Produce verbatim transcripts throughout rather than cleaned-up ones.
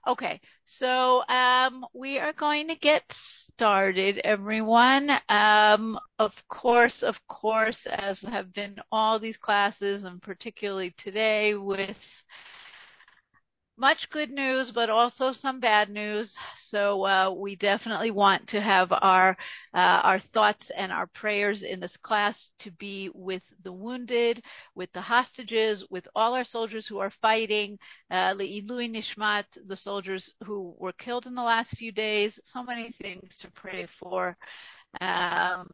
Okay, so um, we are going to get started, everyone. Um, of course, of course, as have been all these classes, and particularly today, with much good news, but also some bad news. So uh, we definitely want to have our uh, our thoughts and our prayers in this class to be with the wounded, with the hostages, with all our soldiers who are fighting, uh, Le'ilui Nishmat, the soldiers who were killed in the last few days. So many things to pray for. Um,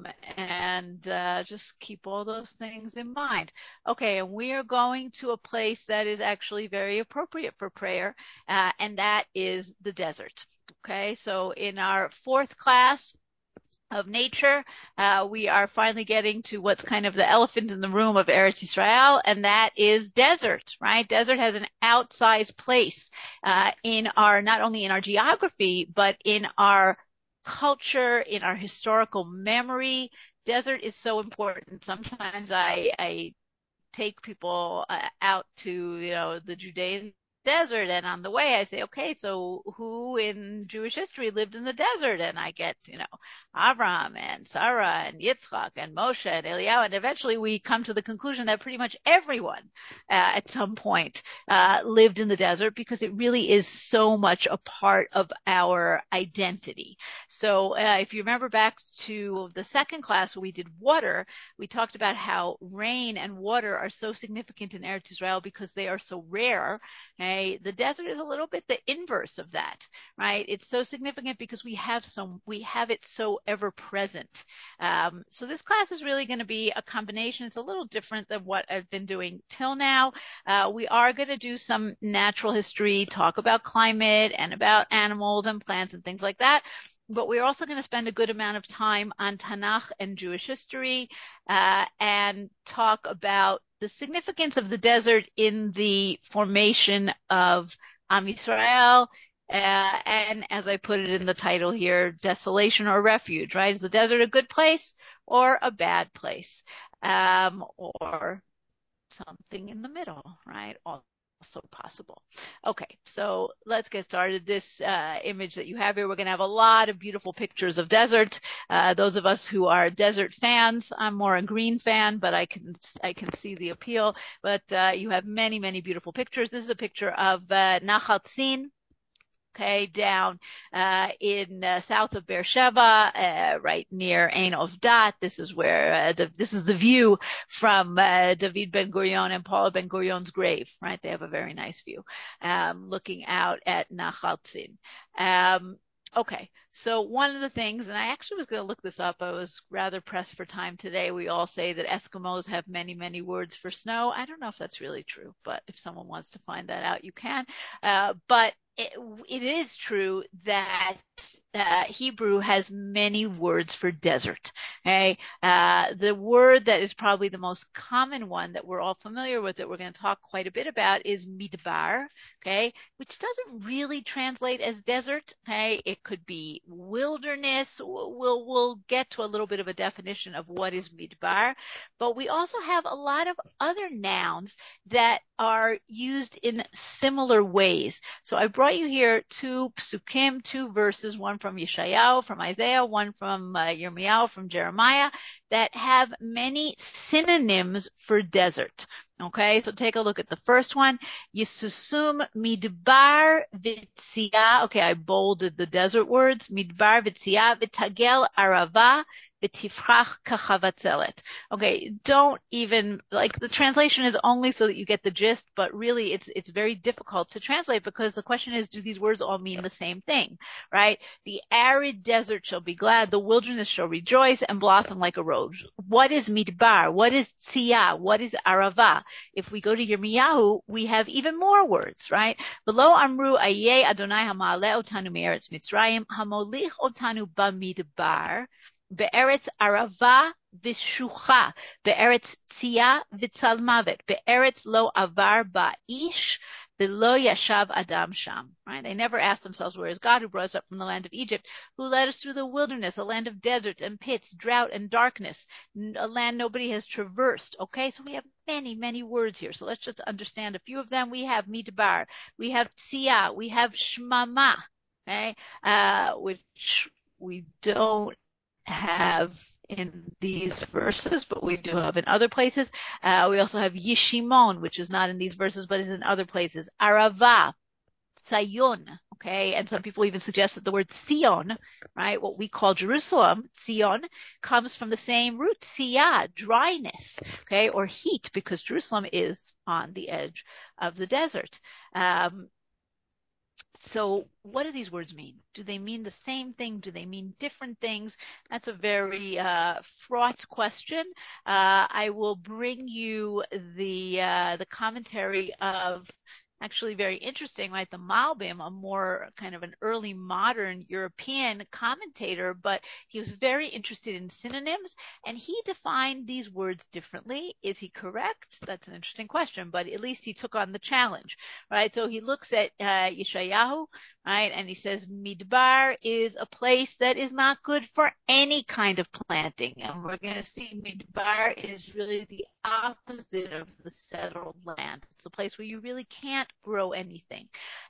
and uh, just keep all those things in mind. Okay, and we are going to a place that is actually very appropriate for prayer, uh, and that is the desert. Okay, so in our fourth class of nature, uh, we are finally getting to what's kind of the elephant in the room of Eretz Israel, and that is desert, right? Desert has an outsized place uh, in our, not only in our geography, but in our culture, in our historical memory. Desert is so important. Sometimes I, I take people uh, out to, you know, the Judean desert, and on the way I say, okay, so who in Jewish history lived in the desert? And I get, you know, Avram and Sarah and Yitzchak and Moshe and Eliyahu, and eventually we come to the conclusion that pretty much everyone uh, at some point uh, lived in the desert, because it really is so much a part of our identity. So uh, if you remember back to the second class where we did water, we talked about how rain and water are so significant in Eretz Israel because they are so rare. Okay? The desert is a little bit the inverse of that, right? It's so significant because we have so we have it so ever present. Um, so this class is really going to be a combination. It's a little different than what I've been doing till now. Uh, we are going to do some natural history, talk about climate and about animals and plants and things like that. But we're also going to spend a good amount of time on Tanakh and Jewish history, uh, and talk about the significance of the desert in the formation of Am Yisrael, uh, and as I put it in the title here, desolation or refuge, right? Is the desert a good place or a bad place? Um, or something in the middle, right? Also possible. Okay, so let's get started. This uh, image that you have here, we're going to have a lot of beautiful pictures of desert. Uh, those of us who are desert fans, I'm more a green fan, but I can I can see the appeal. But uh, you have many, many beautiful pictures. This is a picture of uh, Nachal Tzin, okay, down uh, in uh, south of Beersheba, uh, right near Ein Ovdat. This is where uh, the, this is the view from uh, David Ben Gurion and Paula Ben Gurion's grave, right? They have a very nice view, um, looking out at Nachal Tzin. Um, okay, so one of the things, and I actually was going to look this up. I was rather pressed for time today. We all say that Eskimos have many, many words for snow. I don't know if that's really true, but if someone wants to find that out, you can. Uh, but it, it is true that uh, Hebrew has many words for desert. Okay, uh, the word that is probably the most common one that we're all familiar with, that we're going to talk quite a bit about, is midbar. Okay, which doesn't really translate as desert. Okay, it could be wilderness. We'll we'll, we'll get to a little bit of a definition of what is midbar, but we also have a lot of other nouns that are used in similar ways. So I brought you here two psukim, two verses, one from Yeshayahu, from Isaiah, one from uh, Yirmiyahu, from Jeremiah, that have many synonyms for desert. Okay, so take a look at the first one. Yisusum midbar vitzia. Okay, I bolded the desert words. Midbar vitzia vitagel arava v'tifrach kachavatzelet. Okay, don't even, like, the translation is only so that you get the gist, but really it's it's very difficult to translate, because the question is, do these words all mean the same thing, right? The arid desert shall be glad, the wilderness shall rejoice and blossom like a rose. What is midbar? What is tziyah? What is arava? If we go to Yirmiyahu, we have even more words, right? V'lo amru ayeh Adonai hama'aleh otanu me'eretz Mitzrayim hamolich otanu bamidbar Be'eretz arava v'shucha, be'eretz tzia v'tzalmavet, be'eretz lo avar ba'ish, V'lo yashav Adam sham. Right? They never asked themselves, where is God who brought us up from the land of Egypt, who led us through the wilderness, a land of deserts and pits, drought and darkness, a land nobody has traversed. Okay, so we have many, many words here. So let's just understand a few of them. We have midbar, we have tzia, we have shmama, okay, uh, which we don't have in these verses, but we do have in other places. Uh, we also have Yishimon, which is not in these verses, but is in other places. Arava, Sayon, okay, and some people even suggest that the word Sion, right, what we call Jerusalem, Sion, comes from the same root, Siyah, dryness, okay, or heat, because Jerusalem is on the edge of the desert. Um, so what do these words mean? Do they mean the same thing? Do they mean different things? That's a very uh, fraught question. Uh, I will bring you the uh, the commentary of, actually very interesting, right? The Malbim, a more kind of an early modern European commentator, but he was very interested in synonyms, and he defined these words differently. Is he correct? That's an interesting question, but at least he took on the challenge, right? So he looks at uh, Yeshayahu, right? And he says, Midbar is a place that is not good for any kind of planting. And we're going to see Midbar is really the opposite of the settled land. It's a place where you really can't grow anything.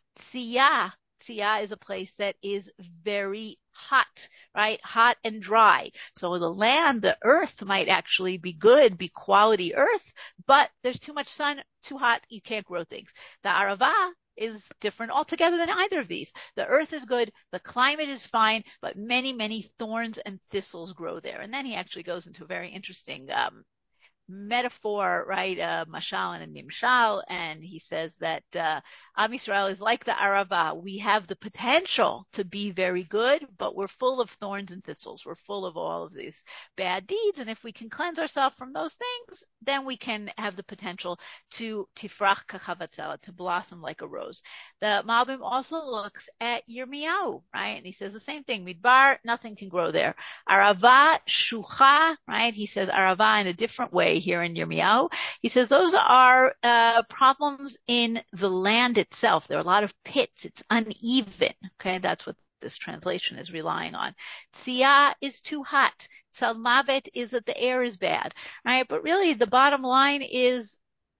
Tziyah, Tziyah is a place that is very hot, right? Hot and dry. So the land, the earth might actually be good, be quality earth, but there's too much sun, too hot, you can't grow things. The Arava is different altogether than either of these. The earth is good, the climate is fine, but many, many thorns and thistles grow there. And then he actually goes into a very interesting um, metaphor, right? Uh, Mashal and Nimshal, and he says that uh, Am Yisrael is like the Arava. We have the potential to be very good, but we're full of thorns and thistles. We're full of all of these bad deeds, and if we can cleanse ourselves from those things, then we can have the potential to tifrach kachavatzela, to blossom like a rose. The Malbim also looks at Yirmiyahu, right? And he says the same thing. Midbar, nothing can grow there. Arava, shucha, right? He says Arava in a different way here in Yirmiyahu. He says those are uh, problems in the land itself. There are a lot of pits. It's uneven. Okay, that's what this translation is relying on. Tziyah is too hot. Salmavet is that the air is bad, right? But really, the bottom line is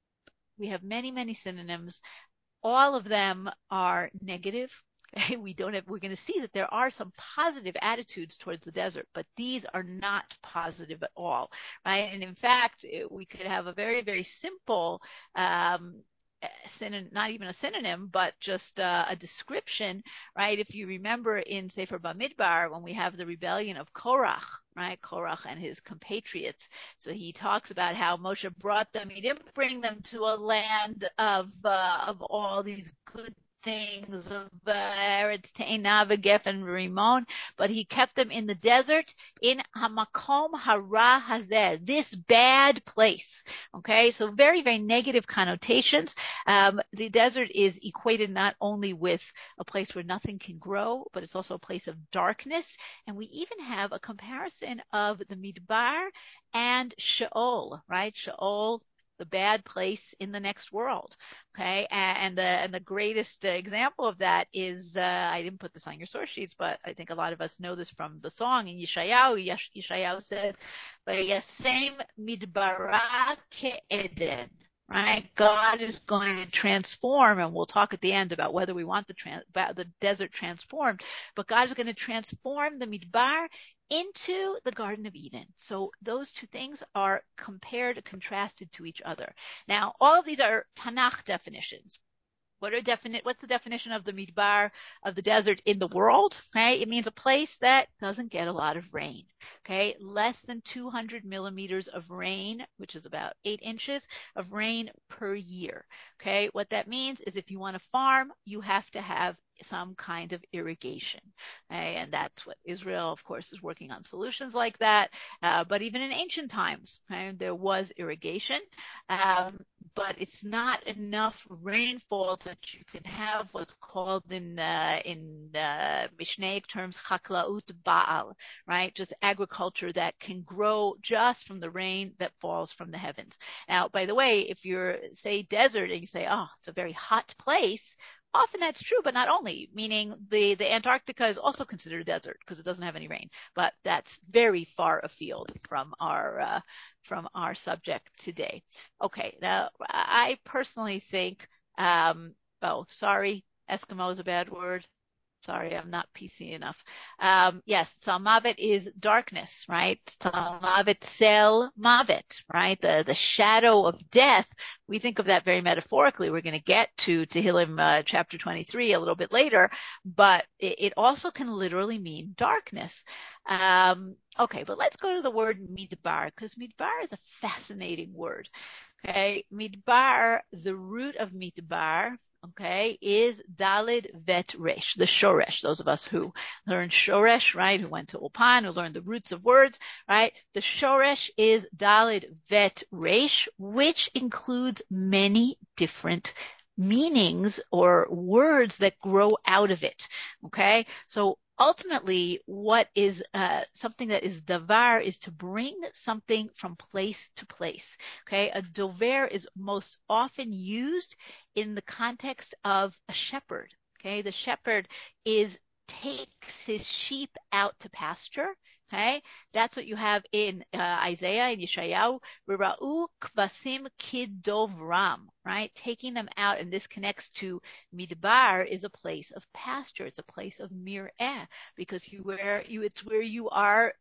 we have many, many synonyms. All of them are negative. Okay? We don't have, we're going to see that there are some positive attitudes towards the desert, but these are not positive at all, right? And in fact, we could have a very, very simple um, synonym, not even a synonym, but just uh, a description, right? If you remember in Sefer Bamidbar, when we have the rebellion of Korach, right? Korach and his compatriots. So he talks about how Moshe brought them. He didn't bring them to a land of uh, of all these good things of uh, Eretz Te'ena v'Gef and Rimon, but he kept them in the desert in Hamakom Hara Hazeh, this bad place. Okay, so very, very negative connotations. Um, the desert is equated not only with a place where nothing can grow, but it's also a place of darkness. And we even have a comparison of the Midbar and Sheol, right? Sheol, the bad place in the next world. Okay. And the, and the greatest example of that is, uh, I didn't put this on your source sheets, but I think a lot of us know this from the song in Yeshayahu. Yesh, Yeshayahu says, Vayasem midbara ke'eden. Right? God is going to transform, and we'll talk at the end about whether we want the, trans, the desert transformed, but God is going to transform the midbar into the Garden of Eden. So those two things are compared, contrasted to each other. Now, all of these are Tanakh definitions. What are definite? What's the definition of the midbar, of the desert in the world? Okay, it means a place that doesn't get a lot of rain. Okay, less than two hundred millimeters of rain, which is about eight inches of rain per year. Okay, what that means is if you want to farm, you have to have some kind of irrigation. Okay? And that's what Israel, of course, is working on solutions like that. Uh, but even in ancient times, okay, there was irrigation. Um, but it's not enough rainfall that you can have what's called in uh, in uh, Mishnaic terms chaklaut baal, right? Just agriculture that can grow just from the rain that falls from the heavens. Now, by the way, if you're say desert and you say, oh, it's a very hot place, often that's true, but not only, meaning the, the Antarctica is also considered a desert because it doesn't have any rain, but that's very far afield from our, uh, from our subject today. Okay. Now I personally think, um, oh, sorry, Eskimo is a bad word. Sorry, I'm not P C enough. Um, yes, Salmavet is darkness, right? Salmavet Sel Mavet, right? The the shadow of death. We think of that very metaphorically. We're going to get to Tehillim uh, chapter twenty-three a little bit later, but it, it also can literally mean darkness. Um, okay, but let's go to the word midbar because midbar is a fascinating word. Okay, midbar, the root of midbar, okay, is Dalid Vet Resh, the Shoresh. Those of us who learned Shoresh, right, who went to Ulpan, who learned the roots of words, right, the Shoresh is Dalid Vet Resh, which includes many different meanings or words that grow out of it. Okay, so ultimately, what is uh, something that is davar is to bring something from place to place. Okay, a dover is most often used in the context of a shepherd. Okay, the shepherd is takes his sheep out to pasture. Okay, that's what you have in uh, Isaiah and Yeshayahu. Ra'u kvasim kidovram, right? Taking them out, and this connects to midbar is a place of pasture. It's a place of mir'eh because you where you it's where you are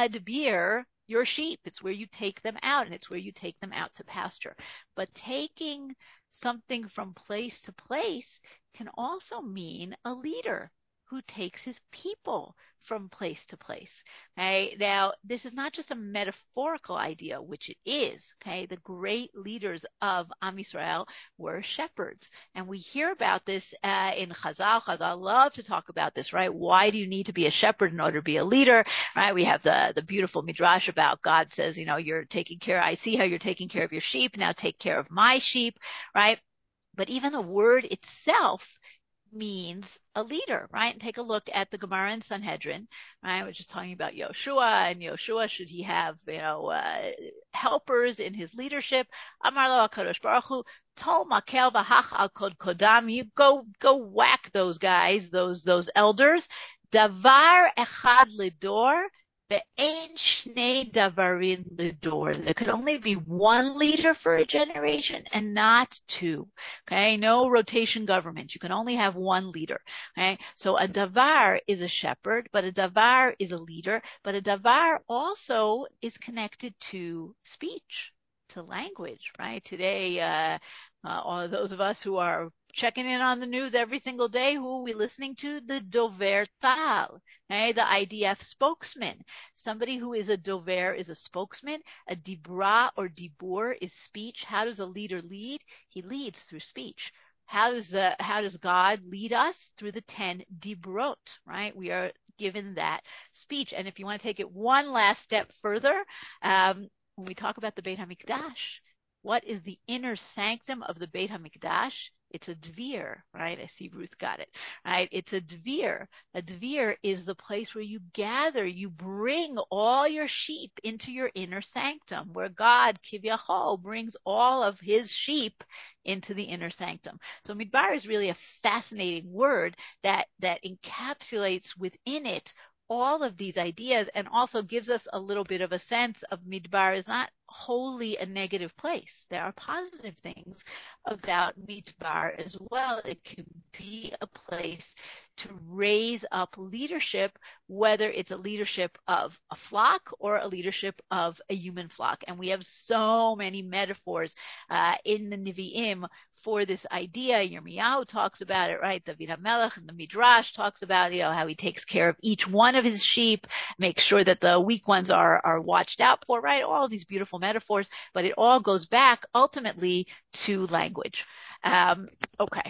madbir your sheep. It's where you take them out, and it's where you take them out to pasture. But taking something from place to place can also mean a leader who takes his people from place to place. Okay. Now, this is not just a metaphorical idea, which it is. Okay. The great leaders of Am Yisrael were shepherds. And we hear about this uh, in Chazal. Chazal love to talk about this, right? Why do you need to be a shepherd in order to be a leader, right? We have the, the beautiful midrash about God says, you know, you're taking care, I see how you're taking care of your sheep. Now take care of my sheep, right? But even the word itself means a leader, right? And take a look at the Gemara in Sanhedrin, right? Which is talking about Yoshua, and Yoshua, should he have, you know, uh, helpers in his leadership? Amar lo HaKadosh Baruch Hu, Tol makel v'hach al kod kodam. You go, go whack those guys, those, those elders. Davar echad lidor. Ve'ein shnei davarim lidor. There could only be one leader for a generation and not two. Okay, no rotation government. You can only have one leader. Okay, so a davar is a shepherd, but a davar is a leader, but a davar also is connected to speech, to language, right? Today, uh, uh, all of those of us who are checking in on the news every single day, who are we listening to? The Dover Tal, okay, the I D F spokesman. Somebody who is a Dover is a spokesman. A Dibra or Dibur is speech. How does a leader lead? He leads through speech. How does uh, how does God lead us? Through the ten Dibrot, right? We are given that speech. And if you want to take it one last step further, um, when we talk about the Beit HaMikdash, what is the inner sanctum of the Beit HaMikdash? It's a dvir, right? I see Ruth got it, right? It's a dvir. A dvir is the place where you gather, you bring all your sheep into your inner sanctum, where God, Kivyachol, brings all of his sheep into the inner sanctum. So midbar is really a fascinating word that, that encapsulates within it all of these ideas and also gives us a little bit of a sense of midbar is not wholly a negative place. There are positive things about midbar as well. It can be a place to raise up leadership, whether it's a leadership of a flock or a leadership of a human flock. And we have so many metaphors uh, in the Nevi'im for this idea. Yirmiyahu talks about it, right? David HaMelech and the Midrash talks about, you know, how he takes care of each one of his sheep, makes sure that the weak ones are, are watched out for, right? All of these beautiful metaphors, but it all goes back ultimately to language. Um, okay.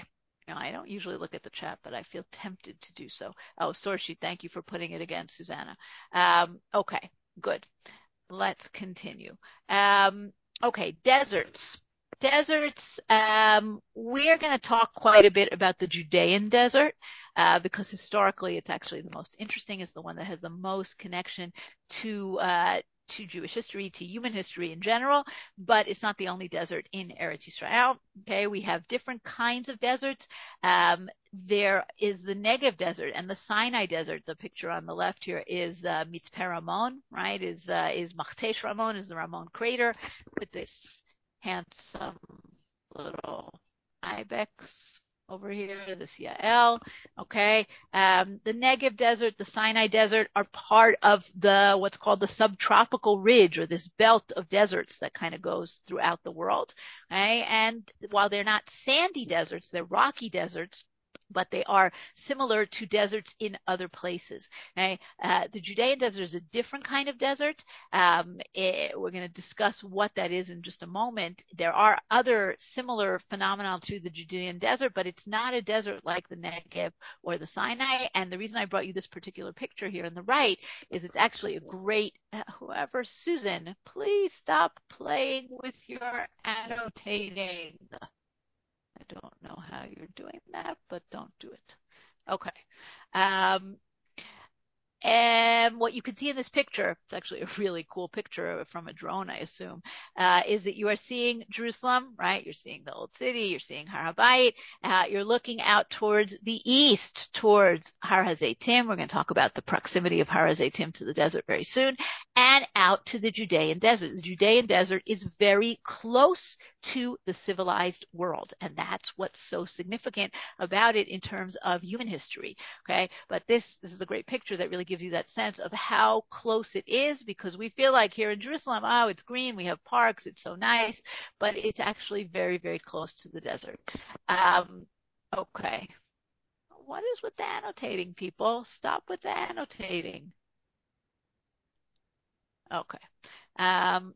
know, I don't usually look at the chat, but I feel tempted to do so. Oh, Sorshi, thank you for putting it again, Susanna. Um, okay, good. Let's continue. Um, okay, deserts. Deserts, um, we're going to talk quite a bit about the Judean desert uh, because historically it's actually the most interesting. It's the one that has the most connection to uh, to Jewish history, to human history in general, but it's not the only desert in Eretz Yisrael. Okay, we have different kinds of deserts. Um, there is the Negev desert and the Sinai desert. The picture on the left here is uh, Mitzpe Ramon, right? Is uh, is Machtesh Ramon, is the Ramon crater with this handsome little ibex over here, this Yael. Okay. Um, the Negev desert, the Sinai desert are part of the, what's called the subtropical ridge, or this belt of deserts that kind of goes throughout the world. Okay. And while they're not sandy deserts, they're rocky deserts, but they are similar to deserts in other places. Okay? Uh, the Judean desert is a different kind of desert. Um, it, we're going to discuss what that is in just a moment. There are other similar phenomena to the Judean desert, but it's not a desert like the Negev or the Sinai. And the reason I brought you this particular picture here on the right is it's actually a great, uh, whoever, Susan, please stop playing with your annotating. I don't know how you're doing that, but don't do it. Okay. Um, and what you can see in this picture, it's actually a really cool picture from a drone, I assume, uh, is that you are seeing Jerusalem, right? You're seeing the old city, you're seeing Har HaBayit, uh, you're looking out towards the east, towards Har HaZeitim. We're going to talk about the proximity of Har HaZeitim to the desert very soon, and out to the Judean desert. The Judean desert is very close to the civilized world, and that's what's so significant about it in terms of human history. Okay, but this this is a great picture that really gives you that sense of how close it is, because we feel like here in Jerusalem, oh, it's green, we have parks, it's so nice, but it's actually very, very close to the desert. Um, okay, what is with the annotating, people? Stop with the annotating. Okay. Um,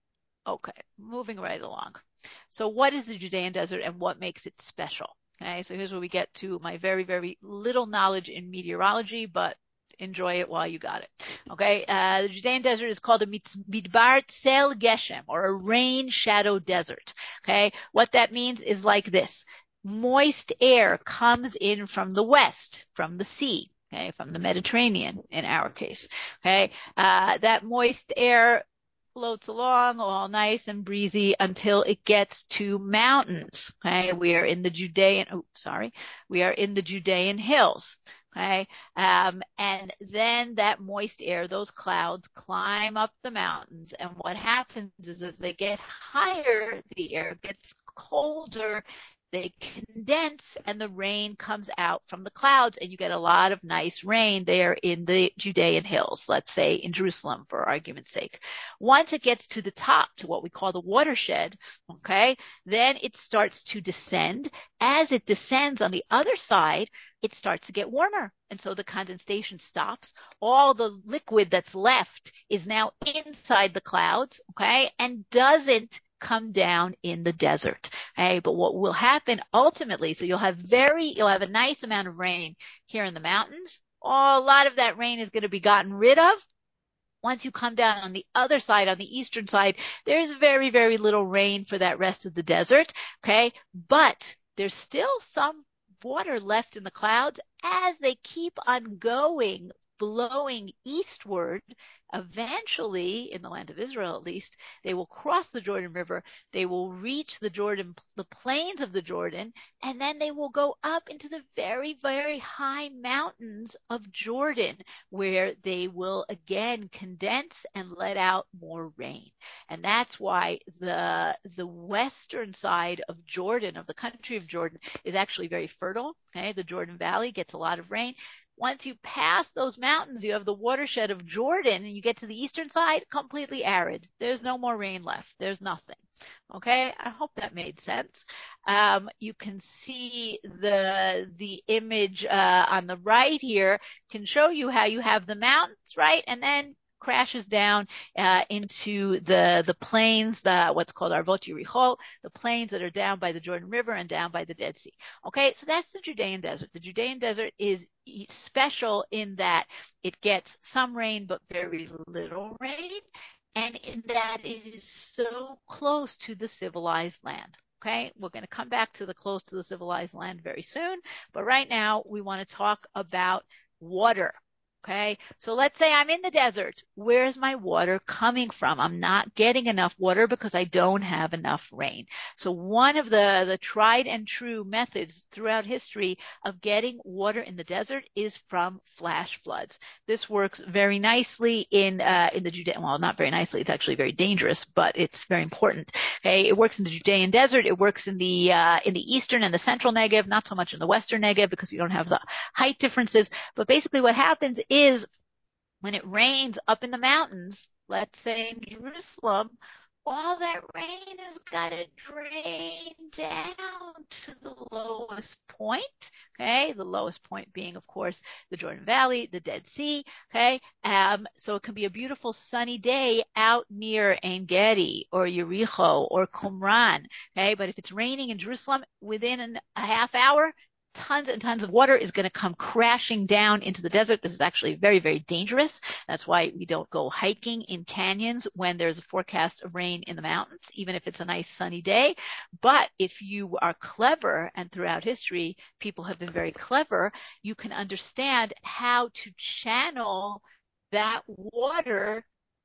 okay, moving right along. So what is the Judean desert and what makes it special? Okay, so here's where we get to my very, very little knowledge in meteorology, but enjoy it while you got it. Okay, uh, the Judean desert is called a Midbar Tzel Geshem, or a rain shadow desert. Okay, what that means is like this. Moist air comes in from the west, from the sea. Okay, from the Mediterranean in our case. Okay, uh, that moist air floats along all nice and breezy until it gets to mountains. Okay, we are in the Judean, oh, sorry, we are in the Judean hills. Okay, um, and then that moist air, those clouds climb up the mountains, and what happens is as they get higher, the air gets colder, they condense, and the rain comes out from the clouds, and you get a lot of nice rain there in the Judean hills, let's say in Jerusalem for argument's sake. Once it gets to the top, to what we call the watershed, okay, then it starts to descend. As it descends on the other side, it starts to get warmer. And so the condensation stops. All the liquid that's left is now inside the clouds, okay, and doesn't come down in the desert. Okay, but what will happen ultimately, so you'll have very, you'll have a nice amount of rain here in the mountains. Oh, a lot of that rain is going to be gotten rid of. Once you come down on the other side, on the eastern side, there's very, very little rain for that rest of the desert. Okay, but there's still some water left in the clouds as they keep on going, blowing eastward. Eventually, in the land of Israel at least, they will cross the Jordan River, they will reach the Jordan, the plains of the Jordan, and then they will go up into the very, very high mountains of Jordan, where they will again condense and let out more rain. And that's why the the western side of Jordan, of the country of Jordan, is actually very fertile. Okay, the Jordan Valley gets a lot of rain. Once you pass those mountains, you have the watershed of Jordan, and you get to the eastern side, completely arid. There's no more rain left. There's nothing. Okay, I hope that made sense. Um, you can see the the image uh, on the right here can show you how you have the mountains, right? And then crashes down uh, into the the plains, the, what's called Arvot Yericho, the plains that are down by the Jordan River and down by the Dead Sea. Okay, so that's the Judean desert. The Judean desert is special in that it gets some rain but very little rain, and in that it is so close to the civilized land. Okay, we're going to come back to the close to the civilized land very soon, but right now we want to talk about water. Okay, so let's say I'm in the desert. Where's my water coming from? I'm not getting enough water because I don't have enough rain. So one of the, the tried and true methods throughout history of getting water in the desert is from flash floods. This works very nicely in uh, in the Judean, well, not very nicely. It's actually very dangerous, but it's very important. Okay, it works in the Judean desert. It works in the uh, in the eastern and the central Negev, not so much in the western Negev because you don't have the height differences. But basically, what happens is when it rains up in the mountains, let's say in Jerusalem, all that rain has got to drain down to the lowest point. Okay, the lowest point being, of course, the Jordan Valley, the Dead Sea. Okay, um, so it can be a beautiful sunny day out near Ein Gedi or Yericho or Qumran. Okay, but if it's raining in Jerusalem, within a half hour, tons and tons of water is going to come crashing down into the desert. This is actually very, very dangerous. That's why we don't go hiking in canyons when there's a forecast of rain in the mountains, even if it's a nice sunny day. But if you are clever, and throughout history, people have been very clever, you can understand how to channel that water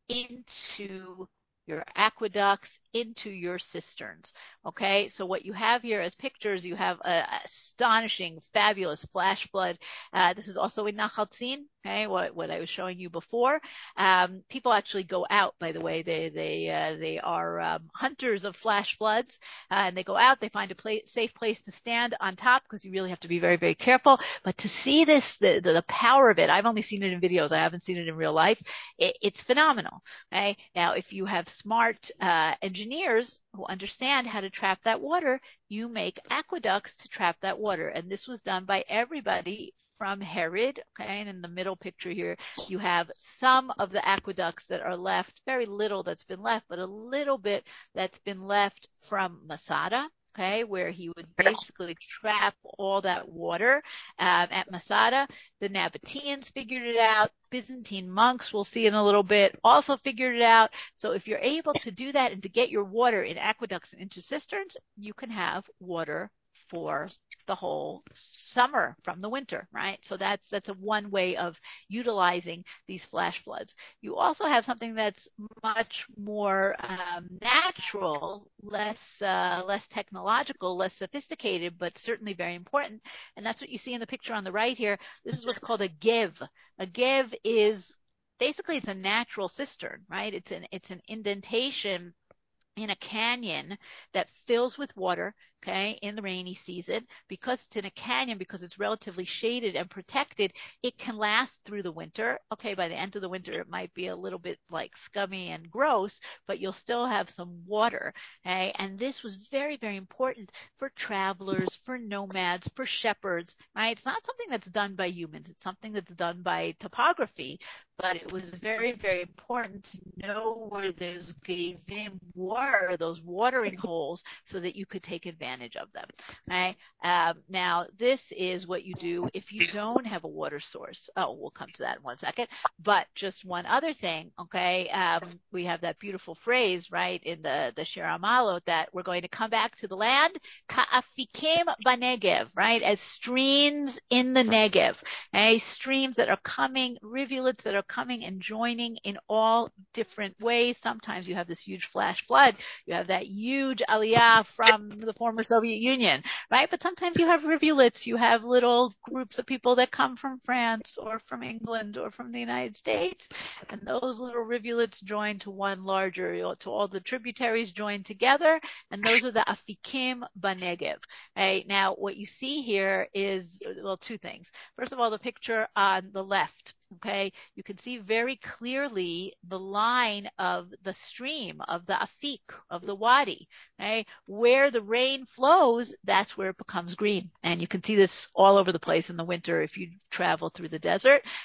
into your aqueducts, into your cisterns. Okay, so what you have here as pictures, you have an astonishing, fabulous flash flood. Uh, this is also in Nachal Tzin, okay, what, what I was showing you before. Um, people actually go out, by the way. They they uh, they are um, hunters of flash floods, uh, and they go out. They find a place, safe place to stand on top because you really have to be very, very careful. But to see this, the, the, the power of it, I've only seen it in videos. I haven't seen it in real life. It, it's phenomenal. Okay, now if you have smart uh, engineers who understand how to trap that water, you make aqueducts to trap that water. And this was done by everybody from Herod. Okay, and in the middle picture here, you have some of the aqueducts that are left, very little that's been left, but a little bit that's been left from Masada. Okay, where he would basically trap all that water um, at Masada. The Nabateans figured it out. Byzantine monks, we'll see in a little bit, also figured it out. So if you're able to do that and to get your water in aqueducts and into cisterns, you can have water for the whole summer from the winter, right? So that's that's a one way of utilizing these flash floods. You also have something that's much more um, natural, less uh, less technological, less sophisticated, but certainly very important. And that's what you see in the picture on the right here. This is what's called a give. A give is basically it's a natural cistern, right? It's an it's an indentation in a canyon that fills with water, okay, in the rainy season. Because it's in a canyon, because it's relatively shaded and protected, it can last through the winter. Okay, by the end of the winter, it might be a little bit like scummy and gross, but you'll still have some water, okay? And this was very, very important for travelers, for nomads, for shepherds, right? It's not something that's done by humans. It's something that's done by topography, but it was very, very important to know where those gavim were, those watering holes, so that you could take advantage of them. Okay. Um, now, this is what you do if you don't have a water source. Oh, we'll come to that in one second. But just one other thing, okay? Um, we have that beautiful phrase, right, in the the Shir Hamalot that we're going to come back to the land, ka'afikim b'negev, right, as streams in the Negev, okay? Streams that are coming, rivulets that are coming and joining in all different ways. Sometimes you have this huge flash flood. You have that huge aliyah from the former Soviet Union, right? But sometimes you have rivulets. You have little groups of people that come from France or from England or from the United States. And those little rivulets join to one larger, to all the tributaries join together. And those are the afikim b'negev. Right? Now, what you see here is, well, two things. First of all, the picture on the left. Okay, you can see very clearly the line of the stream, of the afik, of the wadi. Okay, where the rain flows, that's where it becomes green. And you can see this all over the place in the winter if you travel through the desert.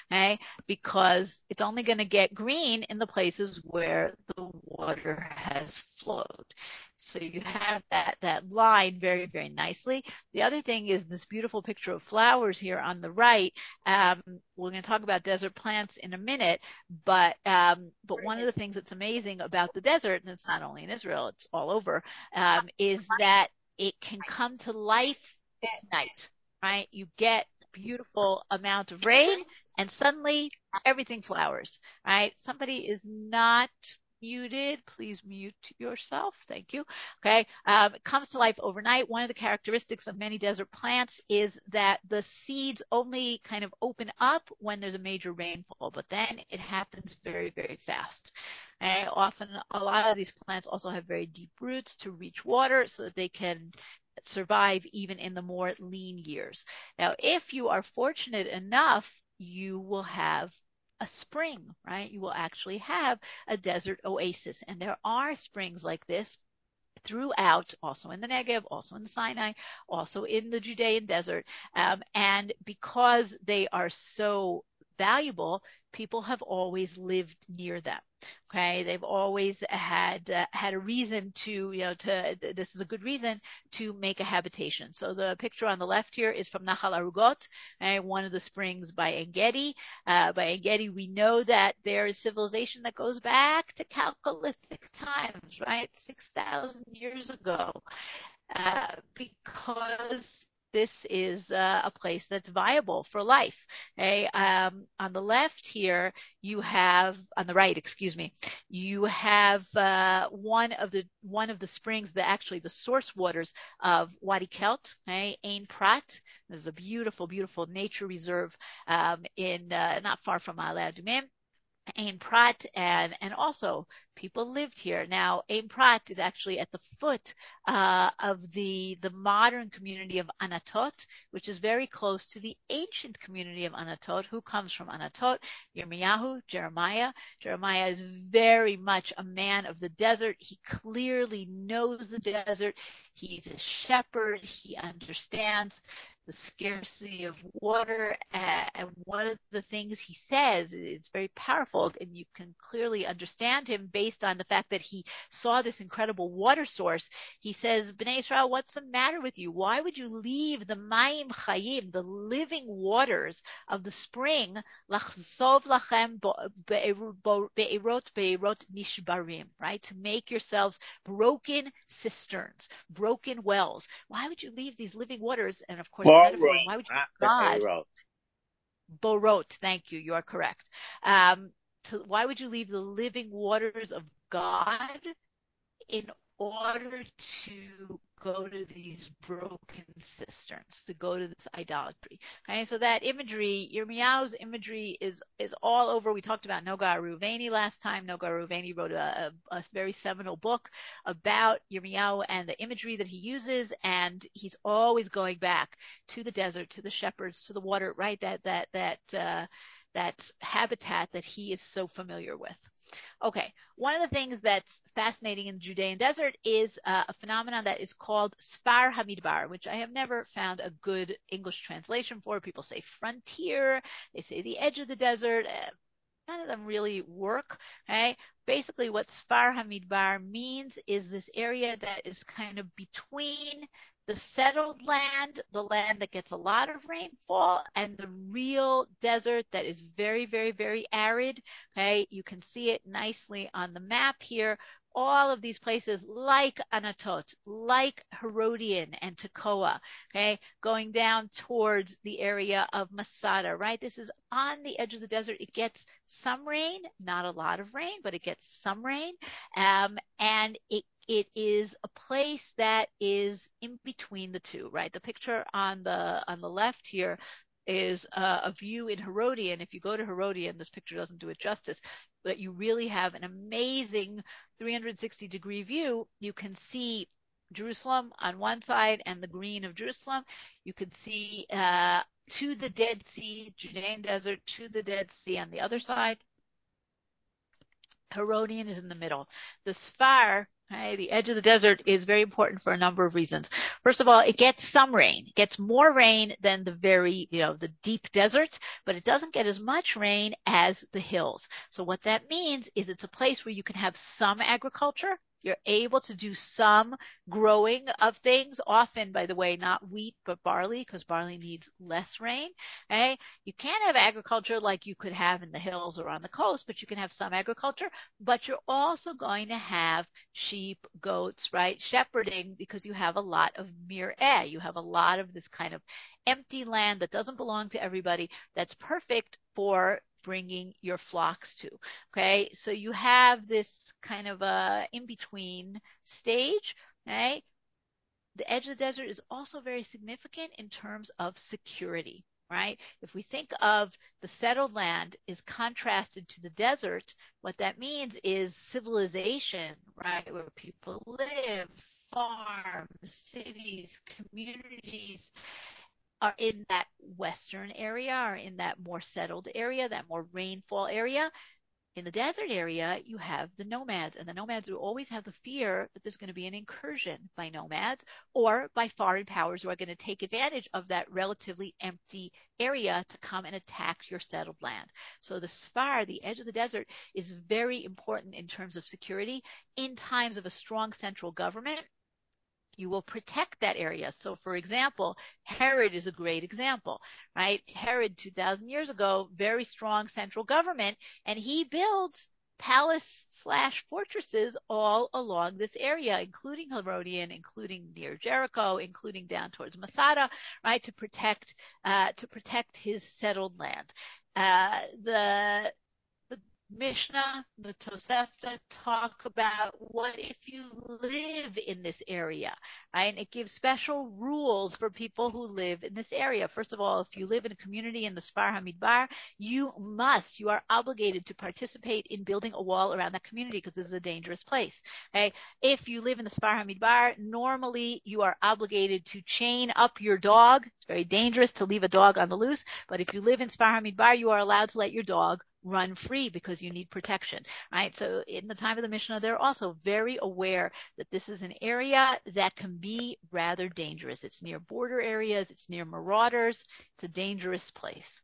okay? Because it's only going to get green in the places where the water has flowed. So you have that, that line very, very nicely. The other thing is this beautiful picture of flowers here on the right. Um, we're going to talk about desert plants in a minute, but um, but one of the things that's amazing about the desert, and it's not only in Israel, it's all over, um, is that it can come to life at night, right? You get beautiful amount of rain and suddenly everything flowers, right? Somebody is not muted. Please mute yourself. Thank you. Okay. Um, it comes to life overnight. One of the characteristics of many desert plants is that the seeds only kind of open up when there's a major rainfall, but then it happens very, very fast. And often a lot of these plants also have very deep roots to reach water so that they can survive even in the more lean years. Now, if you are fortunate enough, you will have a spring, right? You will actually have a desert oasis. And there are springs like this throughout, also in the Negev, also in the Sinai, also in the Judean desert. Um, and because they are so valuable, people have always lived near them. Okay, they've always had uh, had a reason to, you know, to this is a good reason to make a habitation. So the picture on the left here is from Nachal Arugot, okay, one of the springs by En Gedi. Uh, by En Gedi, we know that there is civilization that goes back to Chalcolithic times, right, six thousand years ago, uh, because this is uh, a place that's viable for life. Okay? Um, on the left here, you have on the right, excuse me, you have uh, one of the one of the springs that actually the source waters of Wadi Kelt, okay? Ein Prat. This is a beautiful, beautiful nature reserve um, in uh, not far from Ma'ale Adumim. Ein Prat, and and also people lived here. Now, Ein Prat is actually at the foot uh, of the the modern community of Anatot, which is very close to the ancient community of Anatot. Who comes from Anatot? Yirmiyahu, Jeremiah. Jeremiah is very much a man of the desert. He clearly knows the desert. He's a shepherd. He understands the scarcity of water. And one of the things he says, it's very powerful, and you can clearly understand him based on the fact that he saw this incredible water source. He says, Bnei Israel, what's the matter with you? Why would you leave the Mayim Chayim, the living waters of the spring, lachzov lachem be'erot be'erot nishbarim, right? To make yourselves broken cisterns, broken wells. Why would you leave these living waters? And of course, the metaphor is, why would you God Borot, thank you, you are correct. Um, so why would you leave the living waters of God in order to go to these broken cisterns, to go to this idolatry? Okay, so that imagery, Yirmiyahu's imagery is is all over. We talked about Noga Ruveni last time. Noga Ruveni wrote a, a, a very seminal book about Yirmiyahu and the imagery that he uses, and he's always going back to the desert, to the shepherds, to the water, right? That that that uh, that habitat that he is so familiar with. Okay, one of the things that's fascinating in the Judean desert is uh, a phenomenon that is called Sfar Hamidbar, which I have never found a good English translation for. People say frontier, they say the edge of the desert. Uh, none of them really work. Okay, basically what Sfar Hamidbar means is this area that is kind of between the settled land, the land that gets a lot of rainfall, and the real desert that is very, very, very arid. Okay, you can see it nicely on the map here. All of these places like Anatot, like Herodian and Tekoa, okay, going down towards the area of Masada, right? This is on the edge of the desert. It gets some rain, not a lot of rain, but it gets some rain. Um, and it it is a place that is in between the two, right? The picture on the on the left here is uh, a view in Herodian. If you go to Herodian, this picture doesn't do it justice, but you really have an amazing three hundred sixty degree view. You can see Jerusalem on one side and the green of Jerusalem. You can see uh, to the Dead Sea, Judean desert, to the Dead Sea on the other side. Herodian is in the middle. The Sfar Okay, the edge of the desert is very important for a number of reasons. First of all, it gets some rain. It gets more rain than the very, you know, the deep deserts, but it doesn't get as much rain as the hills. So what that means is it's a place where you can have some agriculture. You're able to do some growing of things, often, by the way, not wheat, but barley, because barley needs less rain. Okay? You can't have agriculture like you could have in the hills or on the coast, but you can have some agriculture, but you're also going to have sheep, goats, right? Shepherding, because you have a lot of mir'eh. You have a lot of this kind of empty land that doesn't belong to everybody that's perfect for bringing your flocks to. Okay. So you have this kind of a in-between stage. Okay. The edge of the desert is also very significant in terms of security, right? If we think of the settled land is contrasted to the desert, what that means is civilization, right? Where people live, farms, cities, communities are in that western area or in that more settled area, that more rainfall area. In the desert area, you have the nomads, and the nomads will always have the fear that there's going to be an incursion by nomads or by foreign powers who are going to take advantage of that relatively empty area to come and attack your settled land. So the Sfar, the edge of the desert, is very important in terms of security. In times of a strong central government, you will protect that area. So, for example, Herod is a great example, right? Herod, two thousand years ago, very strong central government, and he builds palace slash fortresses all along this area, including Herodian, including near Jericho, including down towards Masada, right, to protect uh, to protect his settled land. Uh, the the Mishnah, the Tosefta talk about what if you live in this area, right? And it gives special rules for people who live in this area. First of all, if you live in a community in the Sfar Hamidbar, you must, you are obligated to participate in building a wall around that community because this is a dangerous place. Okay? If you live in the Sfar Hamidbar, normally you are obligated to chain up your dog. It's very dangerous to leave a dog on the loose, but if you live in Sfar Hamidbar, you are allowed to let your dog run free because you need protection, right? So in the time of the Mishnah, they're also very aware that this is an area that can be rather dangerous. It's near border areas. It's near marauders. It's a dangerous place.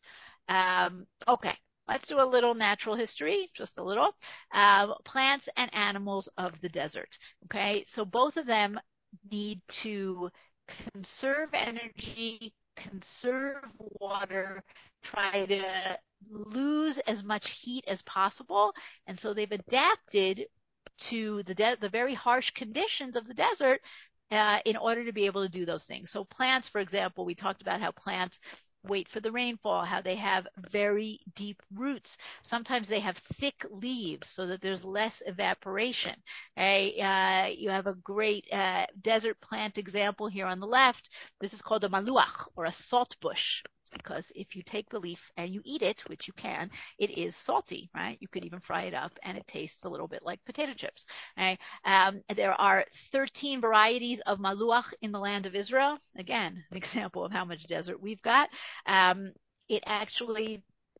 Um, okay. Let's do a little natural history, just a little. Uh, plants and animals of the desert. Okay. So both of them need to conserve energy, conserve water, try to lose as much heat as possible. And so they've adapted to the de- the very harsh conditions of the desert uh, in order to be able to do those things. So plants, for example, we talked about how plants wait for the rainfall, how they have very deep roots. Sometimes they have thick leaves so that there's less evaporation. Okay? Uh, you have a great uh, desert plant example here on the left. This is called a maluach, or a salt bush, because if you take the leaf and you eat it, which you can, it is salty, right? You could even fry it up and it tastes a little bit like potato chips. Okay? Um, there are thirteen varieties of maluach in the land of Israel. Again, an example of how much desert we've got. Um, it actually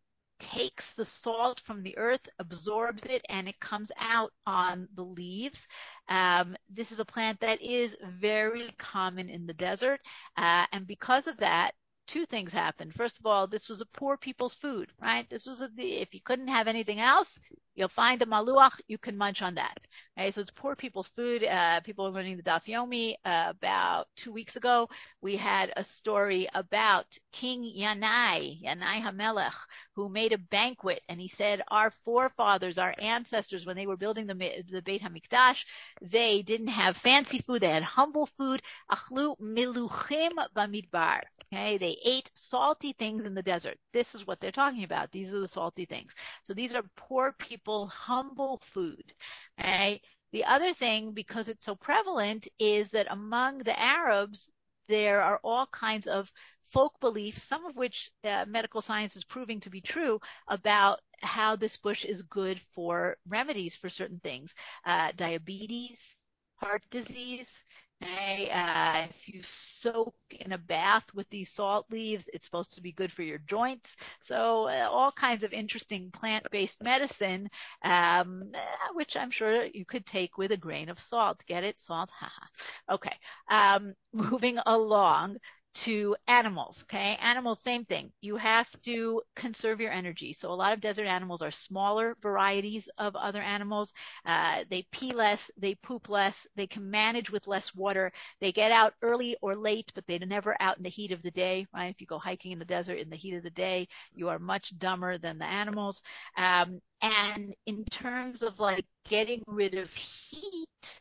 takes the salt from the earth, absorbs it, and it comes out on the leaves. Um, this is a plant that is very common in the desert. Uh, and because of that, two things happened. First of all, this was a poor people's food, right? This was a, if you couldn't have anything else, you'll find the maluach, you can munch on that. Okay, so it's poor people's food. Uh, people are learning the Daf Yomi. Uh, about two weeks ago, we had a story about King Yanai, Yanai Hamelech, who made a banquet, and he said, our forefathers, our ancestors, when they were building the, the Beit HaMikdash, they didn't have fancy food, they had humble food. Achlu miluchim bamidbar. Okay, they ate salty things in the desert. This is what they're talking about. These are the salty things. So these are poor people, humble food. Okay. The other thing, because it's so prevalent, is that among the Arabs, there are all kinds of folk beliefs, some of which uh, medical science is proving to be true, about how this bush is good for remedies for certain things, uh, diabetes, heart disease. Okay? Uh, if you soak in a bath with these salt leaves, it's supposed to be good for your joints. So uh, all kinds of interesting plant-based medicine, um, uh, which I'm sure you could take with a grain of salt. Get it? Salt? Haha. Okay. Um, moving along to animals. Okay. Animals, same thing. You have to conserve your energy. So a lot of desert animals are smaller varieties of other animals. Uh, they pee less, they poop less, they can manage with less water. They get out early or late, but they're never out in the heat of the day, right? If you go hiking in the desert in the heat of the day, you are much dumber than the animals. Um, and in terms of like getting rid of heat,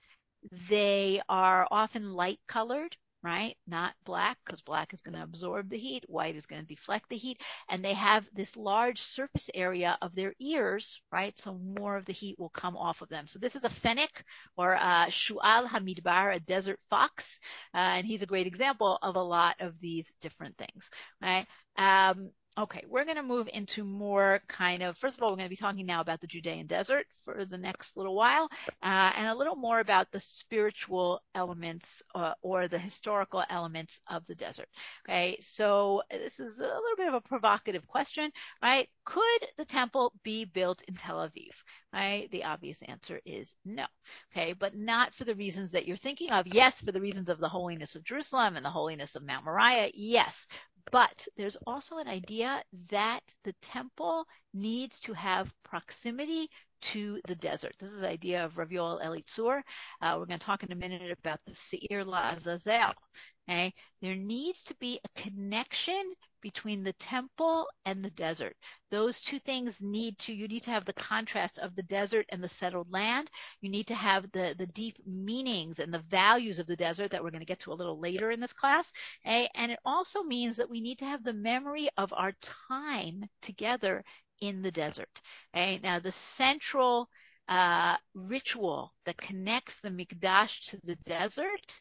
they are often light colored, right? Not black, because black is going to absorb the heat. White is going to deflect the heat. And they have this large surface area of their ears, right? So more of the heat will come off of them. So this is a fennec or a Shu'al Hamidbar, a desert fox. Uh, and he's a great example of a lot of these different things, right? Um, Okay, we're going to move into more kind of, first of all, we're going to be talking now about the Judean desert for the next little while, uh, and a little more about the spiritual elements uh, or the historical elements of the desert. Okay, so this is a little bit of a provocative question, right? Could the temple be built in Tel Aviv? Right? The obvious answer is no. Okay, but not for the reasons that you're thinking of. Yes, for the reasons of the holiness of Jerusalem and the holiness of Mount Moriah. Yes, but there's also an idea that the temple needs to have proximity to the desert. This is the idea of Rav Yoel Elitzur. Uh, we're going to talk in a minute about the Seir LaAzazel. Okay? There needs to be a connection between the temple and the desert. Those two things need to, you need to have the contrast of the desert and the settled land. You need to have the, the deep meanings and the values of the desert that we're going to get to a little later in this class. Okay? And it also means that we need to have the memory of our time together in the desert. Okay? Now, the central uh, ritual that connects the Mikdash to the desert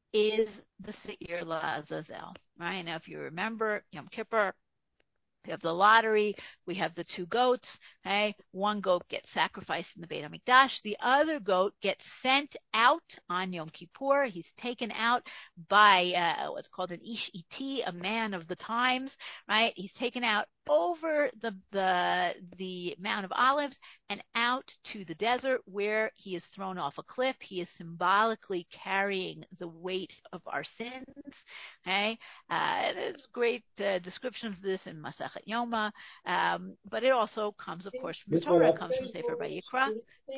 is the Seir LaAzazel. Right? Now, if you remember Yom Kippur, we have the lottery. We have the two goats. Okay, one goat gets sacrificed in the Beit Hamikdash. The other goat gets sent out on Yom Kippur. He's taken out by uh, what's called an ish iti, a man of the times. Right? He's taken out over the the the Mount of Olives and out to the desert where he is thrown off a cliff. He is symbolically carrying the weight of our sins. Okay, uh, there's great uh, description of this in Masachet Yoma, um, but it also comes, of course, from the Torah. It comes from Sefer Vayikra.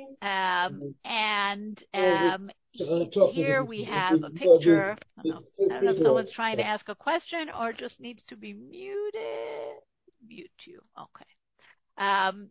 Um, and um, he, here we have a picture. I don't know, I don't know if someone's trying to ask a question or just needs to be muted. Mute you. Okay. Um,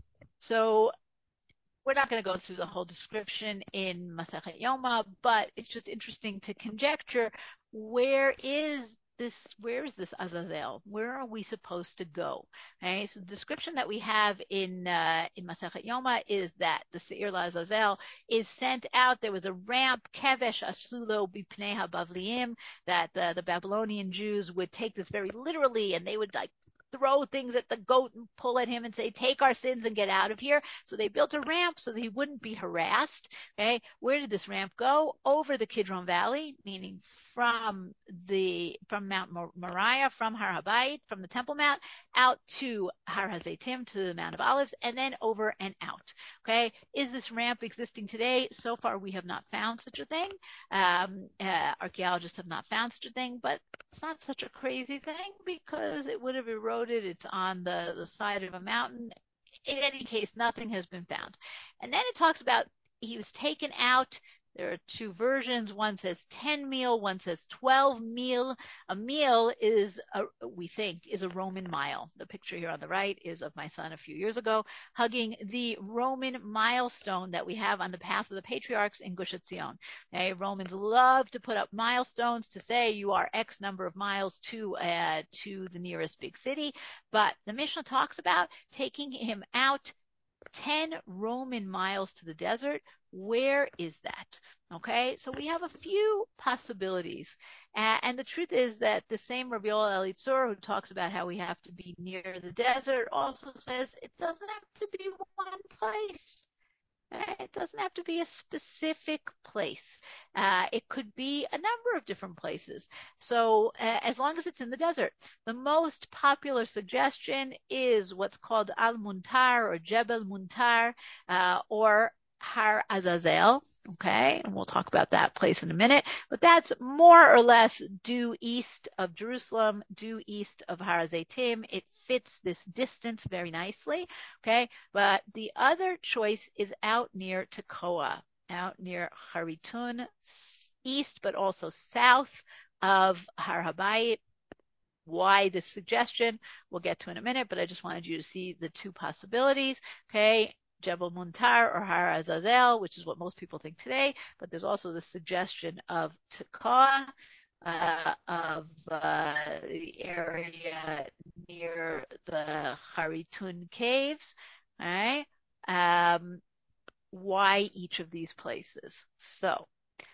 so we're not going to go through the whole description in Masachet Yoma, but it's just interesting to conjecture where is this, where is this Azazel? Where are we supposed to go? Okay, so the description that we have in uh, in Masachet Yoma is that the Seir LaAzazel is sent out. There was a ramp, Kevesh Asulo Bipnei HaBavliim, that the, the Babylonian Jews would take this very literally, and they would like throw things at the goat and pull at him and say, take our sins and get out of here. So they built a ramp so that he wouldn't be harassed. Okay. Where did this ramp go? Over the Kidron Valley, meaning from the, from Mount Moriah, from Har Habayit, from the Temple Mount, out to Har Hazeitim, to the Mount of Olives, and then over and out. Okay. Is this ramp existing today? So far, we have not found such a thing. Um, uh, archaeologists have not found such a thing, but it's not such a crazy thing because it would have eroded. It's on the, the side of a mountain. In any case, nothing has been found. And then it talks about he was taken out. There are two versions. One says ten meal, one says twelve meal. A meal is, a, we think, is a Roman mile. The picture here on the right is of my son a few years ago hugging the Roman milestone that we have on the path of the patriarchs in Gush Etzion. Okay, Romans love to put up milestones to say you are X number of miles to uh, to the nearest big city. But the Mishnah talks about taking him out ten Roman miles to the desert. Where is that? Okay, so we have a few possibilities. Uh, and the truth is that the same Rabbi Yoel Elitzur, who talks about how we have to be near the desert, also says it doesn't have to be one place. It doesn't have to be a specific place. Uh, it could be a number of different places. So uh, as long as it's in the desert. The most popular suggestion is what's called Al Muntar or Jebel Muntar uh, or Har Azazel. Okay, and we'll talk about that place in a minute. But that's more or less due east of Jerusalem, due east of Har Hazeitim. It fits this distance very nicely. Okay, but the other choice is out near Tekoa, out near Haritun, east but also south of Har Habayit. Why this suggestion? We'll get to in a minute, but I just wanted you to see the two possibilities. Okay, Jebel Muntar or Har Azazel, which is what most people think today, but there's also the suggestion of Tekoa, uh, of uh, the area near the Haritun caves. All right. Um, why each of these places? So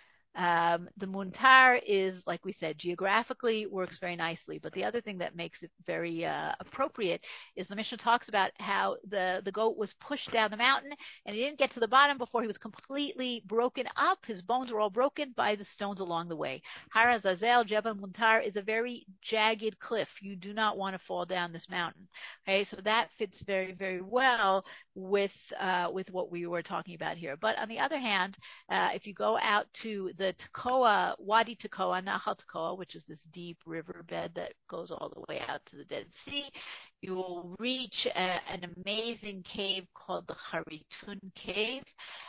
um, the Muntar is, like we said, geographically works very nicely. But the other thing that makes it very uh, appropriate is the Mishnah talks about how the, the goat was pushed down the mountain and he didn't get to the bottom before he was completely broken up. His bones were all broken by the stones along the way. Har Azazel, Jebel Muntar is a very jagged cliff. You do not want to fall down this mountain. Okay, so that fits very, very well with uh, with what we were talking about here. But on the other hand, uh, if you go out to the Tekoa, Wadi Tekoa, Nahal Tekoa, which is this deep riverbed that goes all the way out to the Dead Sea, you will reach a, an amazing cave called the Haritun Cave.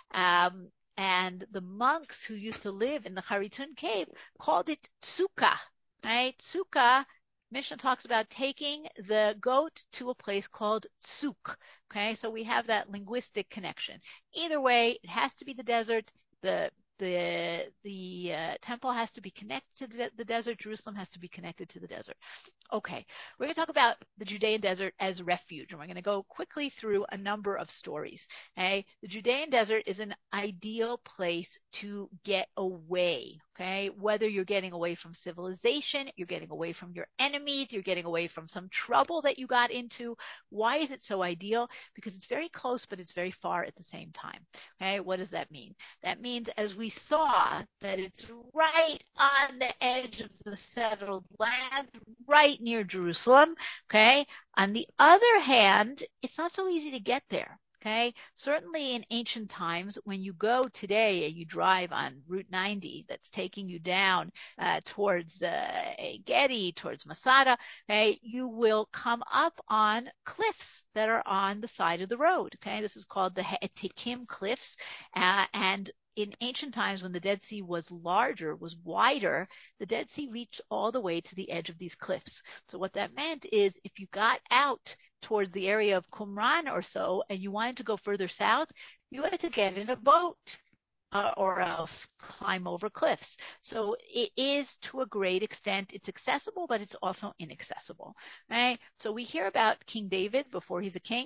Um, and the monks who used to live in the Haritun Cave called it Tsuka, right? Tsuka, Mishnah talks about taking the goat to a place called Tsuk. Okay, so we have that linguistic connection. Either way, it has to be the desert. The the the uh, temple has to be connected to the desert. Jerusalem has to be connected to the desert. Okay, we're going to talk about the Judean desert as refuge, and we're going to go quickly through a number of stories. Okay, the Judean desert is an ideal place to get away. Okay, whether you're getting away from civilization, you're getting away from your enemies, you're getting away from some trouble that you got into. Why is it so ideal? Because it's very close, but it's very far at the same time. Okay, what does that mean? That means, as we saw, that it's right on the edge of the settled land, right near Jerusalem. Okay. On the other hand, it's not so easy to get there. Okay. Certainly in ancient times, when you go today and you drive on Route ninety that's taking you down uh, towards uh, Gedi, towards Masada, okay, you will come up on cliffs that are on the side of the road. Okay. This is called the Ha'etikim cliffs. Uh, and in ancient times, when the Dead Sea was larger, was wider, the Dead Sea reached all the way to the edge of these cliffs. So what that meant is if you got out towards the area of Qumran or so, and you wanted to go further south, you had to get in a boat. Uh, or else climb over cliffs. So it is, to a great extent, it's accessible, but it's also inaccessible, right? So we hear about King David before he's a king.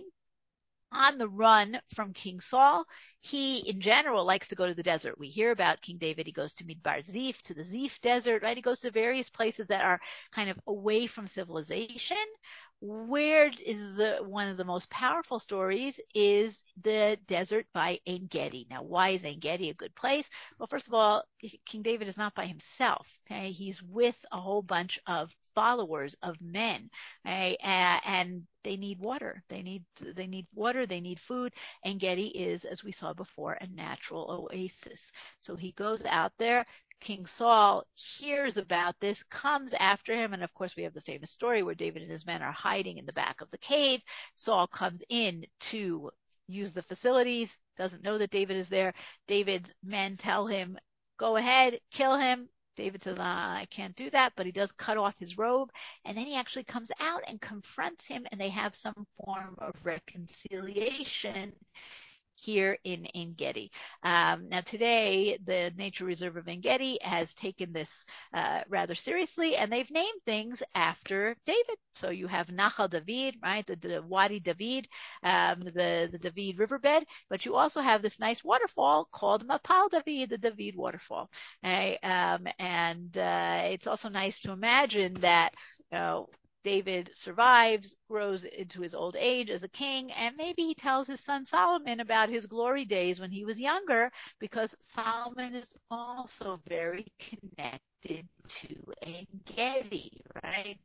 On the run from King Saul, he in general likes to go to the desert. We hear about King David. He goes to Midbar Ziph, to the Ziph desert, right? He goes to various places that are kind of away from civilization. Where is the one of the most powerful stories is the desert by En Gedi. Now, why is En Gedi a good place? Well, first of all, King David is not by himself. Okay, he's with a whole bunch of followers of men, okay? And they need water. They need they need water. They need food. En Gedi is, as we saw before, a natural oasis. So he goes out there. King Saul hears about this, comes after him, and of course we have the famous story where David and his men are hiding in the back of the cave. Saul comes in to use the facilities, doesn't know that David is there. David's men tell him, go ahead, kill him. David says, ah, I can't do that, but he does cut off his robe, and then he actually comes out and confronts him, and they have some form of reconciliation here in En Gedi. Um, now today, the Nature Reserve of En Gedi has taken this uh, rather seriously, and they've named things after David. So you have Nachal David, right, the, the Wadi David, um, the, the David riverbed, but you also have this nice waterfall called Mapal David, the David waterfall. Right? Um, and uh, it's also nice to imagine that, you know, David survives, grows into his old age as a king, and maybe he tells his son Solomon about his glory days when he was younger, because Solomon is also very connected to En-Gedi, right?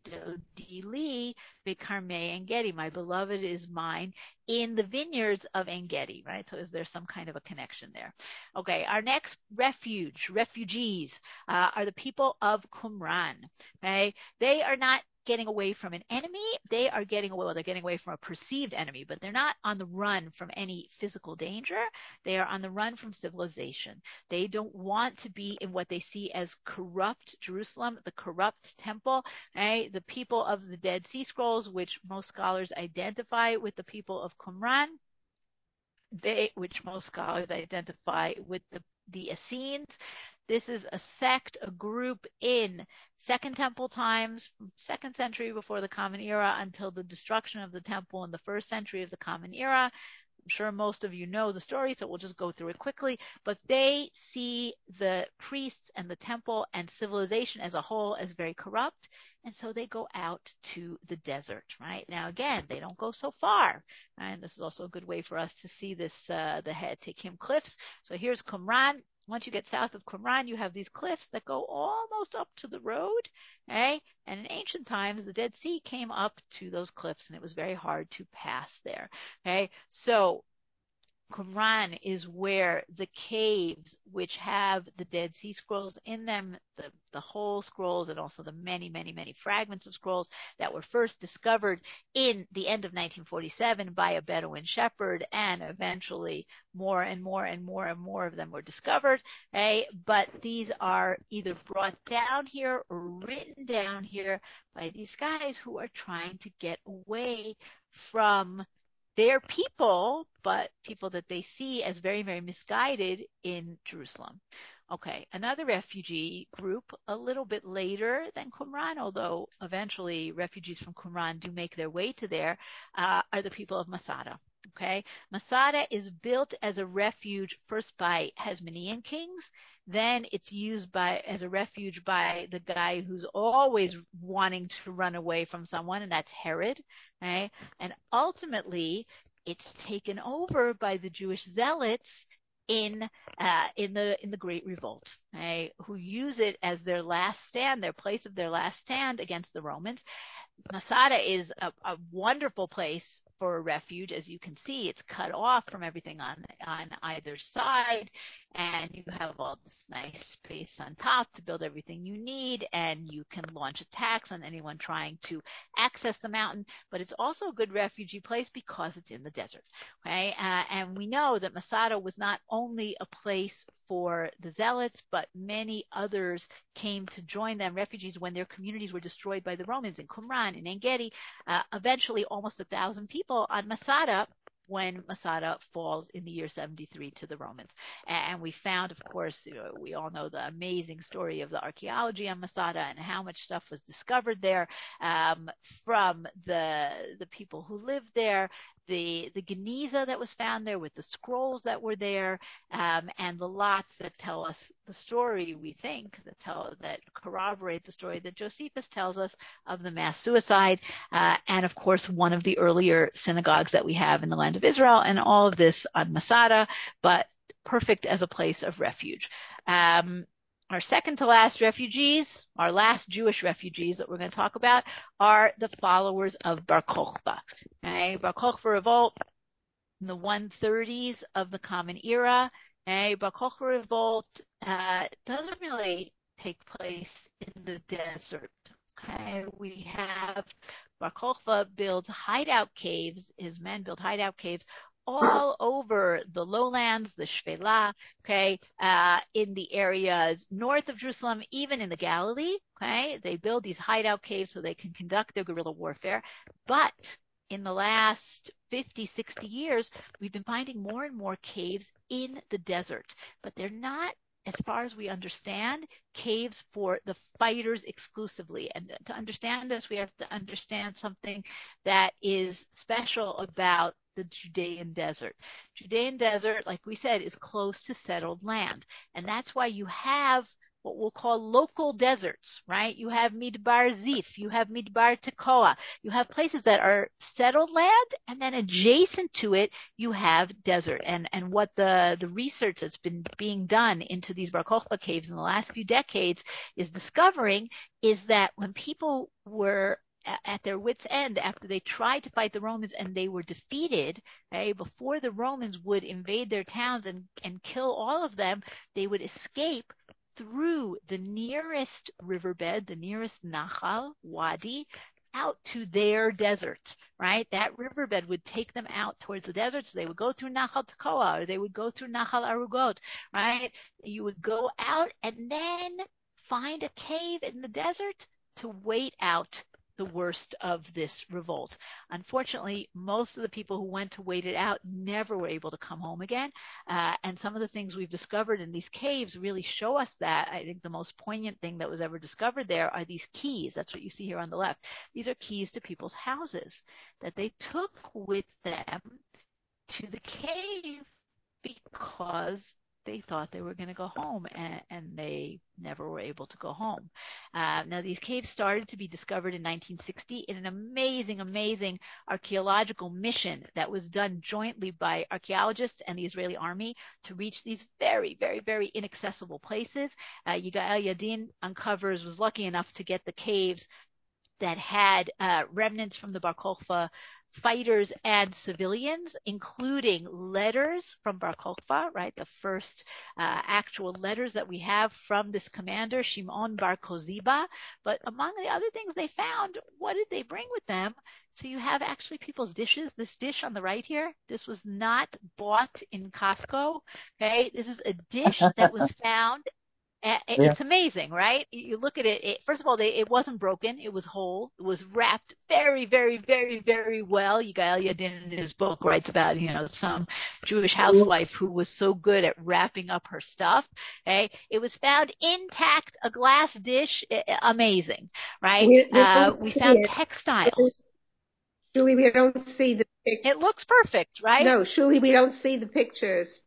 Dodi Bekarmei En-Gedi, my beloved is mine, in the vineyards of En-Gedi, right? So is there some kind of a connection there? Okay, our next refuge, refugees, uh, are the people of Qumran. Okay, they are not getting away from an enemy. They are getting away, well, they're getting away from a perceived enemy, but they're not on the run from any physical danger. They are on the run from civilization. They don't want to be in what they see as corrupt Jerusalem, the corrupt temple. Right? The people of the Dead Sea Scrolls, which most scholars identify with the people of Qumran, they, which most scholars identify with the, the Essenes. This is a sect, a group in Second Temple times, from second century before the Common Era until the destruction of the temple in the first century of the Common Era. I'm sure most of you know the story, so we'll just go through it quickly. But they see the priests and the temple and civilization as a whole as very corrupt. And so they go out to the desert, right? Now, again, they don't go so far. And this is also a good way for us to see this, uh, the Tekim cliffs. So here's Qumran. Once you get south of Qumran, you have these cliffs that go almost up to the road. Okay? And in ancient times, the Dead Sea came up to those cliffs, and it was very hard to pass there. Okay? So Qumran is where the caves, which have the Dead Sea Scrolls in them, the, the whole scrolls, and also the many, many, many fragments of scrolls that were first discovered in the end of nineteen forty-seven by a Bedouin shepherd, and eventually more and more and more and more of them were discovered. Okay? But these are either brought down here or written down here by these guys who are trying to get away from their people, but people that they see as very, very misguided in Jerusalem. Okay, another refugee group a little bit later than Qumran, although eventually refugees from Qumran do make their way to there, uh, are the people of Masada. Okay, Masada is built as a refuge first by Hasmonean kings. Then it's used by as a refuge by the guy who's always wanting to run away from someone, and that's Herod. Okay? And ultimately, it's taken over by the Jewish zealots in uh, in the in the Great Revolt, okay? Who use it as their last stand, their place of their last stand against the Romans. Masada is a, a wonderful place for a refuge. As you can see, it's cut off from everything on on either side, and you have all this nice space on top to build everything you need, and you can launch attacks on anyone trying to access the mountain. But it's also a good refugee place because it's in the desert. Okay, uh, and we know that Masada was not only a place for the zealots, but many others came to join them, refugees, when their communities were destroyed by the Romans in Qumran, in En-Gedi. Uh, eventually, almost a thousand people on Masada when Masada falls in the year seventy-three to the Romans. And we found, of course, you know, we all know the amazing story of the archaeology on Masada and how much stuff was discovered there um, from the the people who lived there. The, the Geniza that was found there with the scrolls that were there, um, and the lots that tell us the story, we think, that tell that corroborate the story that Josephus tells us of the mass suicide, uh, and of course one of the earlier synagogues that we have in the land of Israel, and all of this on Masada, but perfect as a place of refuge. Um, Our second to last refugees, our last Jewish refugees that we're going to talk about, are the followers of Bar Kokhba. Okay? Bar Kokhba revolt in the one thirties of the Common Era. Okay? Bar Kokhba revolt uh, doesn't really take place in the desert. Okay? We have Bar Kokhba builds hideout caves. His men build hideout caves all over the lowlands, the Shvela, okay, uh, in the areas north of Jerusalem, even in the Galilee, okay. They build these hideout caves so they can conduct their guerrilla warfare. But in the last fifty, sixty years, we've been finding more and more caves in the desert, but they're not, as far as we understand, caves for the fighters exclusively. And to understand this, we have to understand something that is special about the Judean desert. Judean desert, like we said, is close to settled land. And that's why you have what we'll call local deserts, right? You have Midbar Zif, you have Midbar Tekoa, you have places that are settled land, and then adjacent to it, you have desert. And, and what the, the research that's been being done into these Bar Kokhba caves in the last few decades is discovering is that when people were at their wits' end after they tried to fight the Romans and they were defeated, right, before the Romans would invade their towns and, and kill all of them, they would escape through the nearest riverbed, the nearest Nahal, Wadi, out to their desert, right? That riverbed would take them out towards the desert. So they would go through Nahal Tekoa or they would go through Nahal Arugot, right? You would go out and then find a cave in the desert to wait out the worst of this revolt. Unfortunately, most of the people who went to wait it out never were able to come home again. Uh, and some of the things we've discovered in these caves really show us that. I think the most poignant thing that was ever discovered there are these keys. That's what you see here on the left. These are keys to people's houses that they took with them to the cave because they thought they were going to go home, and, and they never were able to go home. Uh, now, these caves started to be discovered in nineteen sixty in an amazing, amazing archaeological mission that was done jointly by archaeologists and the Israeli army to reach these very, very, very inaccessible places. Uh, Yigael Yadin uncovers, was lucky enough to get the caves that had uh, remnants from the Bar Kokhba fighters and civilians, including letters from Bar Kokhba, right? The first uh, actual letters that we have from this commander, Shimon Bar Koziba. But among the other things they found, what did they bring with them? So you have actually people's dishes. This dish on the right here, this was not bought in Costco. Okay, this is a dish that was found. Yeah. It's amazing, right? You look at it, it first of all, they, it wasn't broken. It was whole. It was wrapped very, very, very, very well. Yigael Yadin in his book writes about, you know, some Jewish housewife who was so good at wrapping up her stuff. Okay. It was found intact, a glass dish. Amazing, right? We, we Uh, don't we see found it. textiles. Julie, we don't see the picture. It looks perfect, right? No, Julie, we don't see the pictures.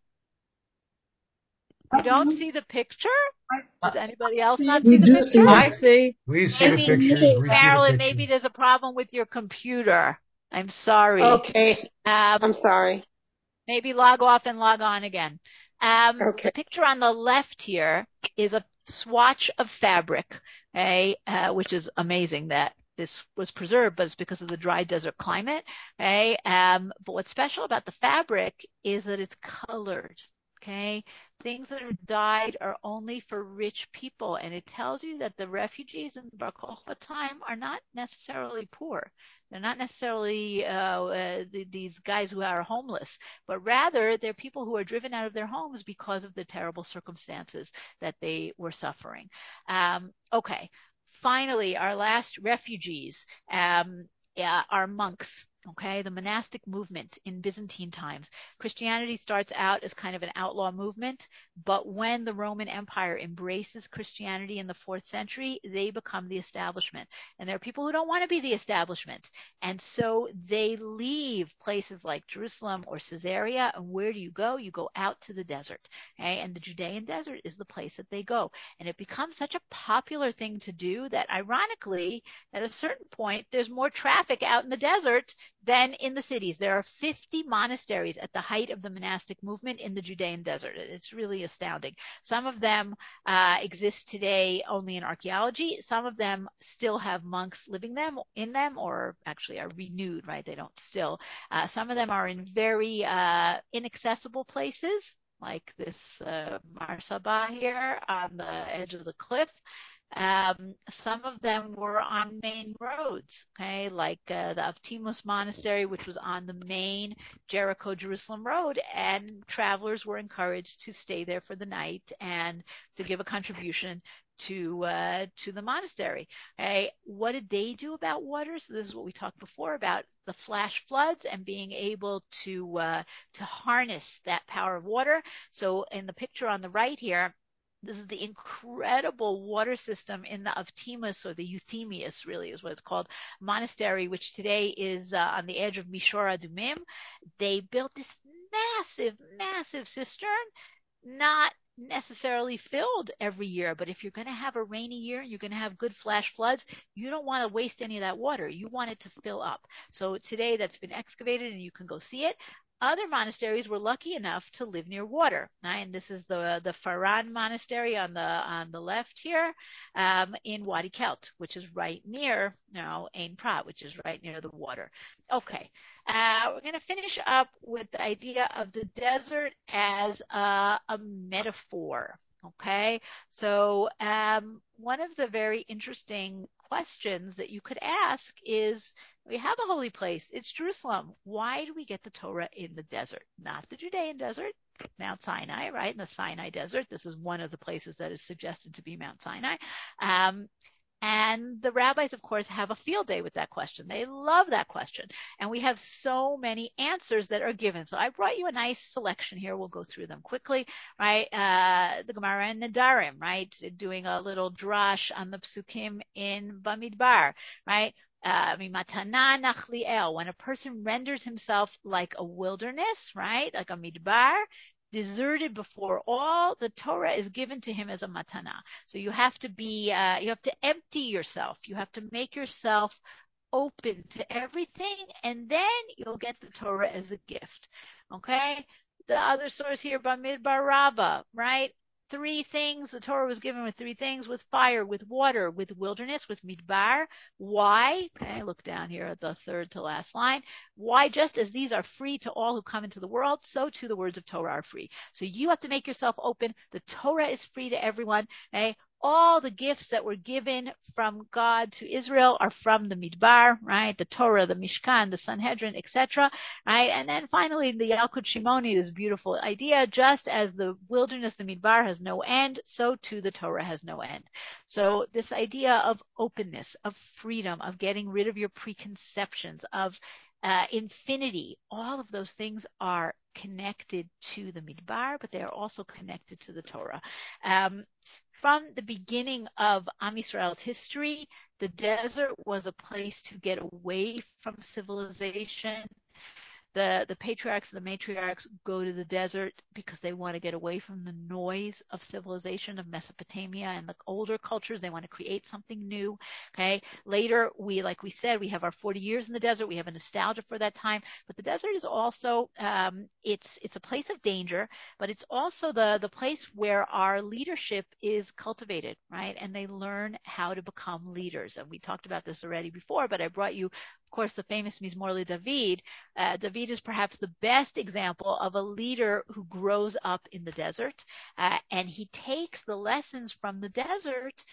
You don't see the picture? Does anybody else not see We the do picture? see I it. see. We see the Maybe, pictures. We see the Marilyn, pictures. maybe there's a problem with your computer. I'm sorry. Okay, Um, I'm sorry. maybe log off and log on again. Um, Okay. the picture on the left here is a swatch of fabric, okay, uh, which is amazing that this was preserved, but it's because of the dry desert climate, okay? Um, but what's special about the fabric is that it's colored, okay? Things that are dyed are only for rich people, and it tells you that the refugees in the Bar Kokhba time are not necessarily poor. They're not necessarily uh, uh, the, these guys who are homeless, but rather they're people who are driven out of their homes because of the terrible circumstances that they were suffering. Um, okay, finally, our last refugees um, uh, are monks. Okay, the monastic movement in Byzantine times. Christianity starts out as kind of an outlaw movement, but when the Roman Empire embraces Christianity in the fourth century, they become the establishment. And there are people who don't want to be the establishment. And so they leave places like Jerusalem or Caesarea. And where do you go? You go out to the desert. Okay? And the Judean desert is the place that they go. And it becomes such a popular thing to do that ironically, at a certain point, there's more traffic out in the desert than in the cities. There are fifty monasteries at the height of the monastic movement in the Judean desert. It's really astounding. Some of them uh, exist today only in archaeology. Some of them still have monks living them in them, or actually are renewed, right? They don't still. Uh, some of them are in very uh, inaccessible places, like this uh, Mar Saba here on the edge of the cliff. Um, some of them were on main roads, okay, like uh, the Avtimus Monastery, which was on the main Jericho-Jerusalem road, and travelers were encouraged to stay there for the night and to give a contribution to uh, to the monastery. Okay, what did they do about water? So this is what we talked before about the flash floods and being able to uh, to harness that power of water. So in the picture on the right here, this is the incredible water system in the Avtimus, or the Euthemius, really is what it's called, monastery, which today is uh, on the edge of Mishor Adumim. They built this massive, massive cistern, not necessarily filled every year, but if you're going to have a rainy year, you're going to have good flash floods, you don't want to waste any of that water. You want it to fill up. So today that's been excavated and you can go see it. Other monasteries were lucky enough to live near water. Right? And this is the the Faran monastery on the on the left here, um, in Wadi Kelt, which is right near, you know, Ain Prat, which is right near the water. Okay, uh, we're going to finish up with the idea of the desert as a, a metaphor. Okay, so um, one of the very interesting questions that you could ask is, we have a holy place. It's Jerusalem. Why do we get the Torah in the desert? Not the Judean desert, Mount Sinai, right? In the Sinai desert. This is one of the places that is suggested to be Mount Sinai. Um, and the rabbis, of course, have a field day with that question. They love that question. And we have so many answers that are given. So I brought you a nice selection here. We'll go through them quickly, right? Uh, the Gemara and Nedarim, right? Doing a little drash on the psukim in Bamidbar, right? Uh, Matana nachliel, when a person renders himself like a wilderness, right? Like a midbar, deserted before all, the Torah is given to him as a matana. So you have to be, uh, you have to empty yourself. You have to make yourself open to everything, and then you'll get the Torah as a gift. Okay? The other source here, Bamidbar Rabbah, right? Three things. The Torah was given with three things: with fire, with water, with wilderness, with midbar. Why? Okay, look down here at the third to last line. Why? Just as these are free to all who come into the world, so too the words of Torah are free. So you have to make yourself open. The Torah is free to everyone. Okay? All the gifts that were given from God to Israel are from the Midbar, right? The Torah, the Mishkan, the Sanhedrin, et cetera, right? And then finally, the Yalkut Shimoni, this beautiful idea: just as the wilderness, the Midbar, has no end, so too the Torah has no end. So this idea of openness, of freedom, of getting rid of your preconceptions, of uh, infinity, all of those things are connected to the Midbar, but they are also connected to the Torah. Um, from the beginning of Am Yisrael's history, the desert was a place to get away from civilization. The, the patriarchs and the matriarchs go to the desert because they want to get away from the noise of civilization of Mesopotamia and the older cultures. They want to create something new. Okay. Later, we, like we said, we have our forty years in the desert. We have a nostalgia for that time. But the desert is also, um, it's it's a place of danger, but it's also the the place where our leadership is cultivated, right? And they learn how to become leaders. And we talked about this already before, but I brought you, of course, the famous Mizmor LeDavid. Uh, David is perhaps the best example of a leader who grows up in the desert, uh, and he takes the lessons from the desert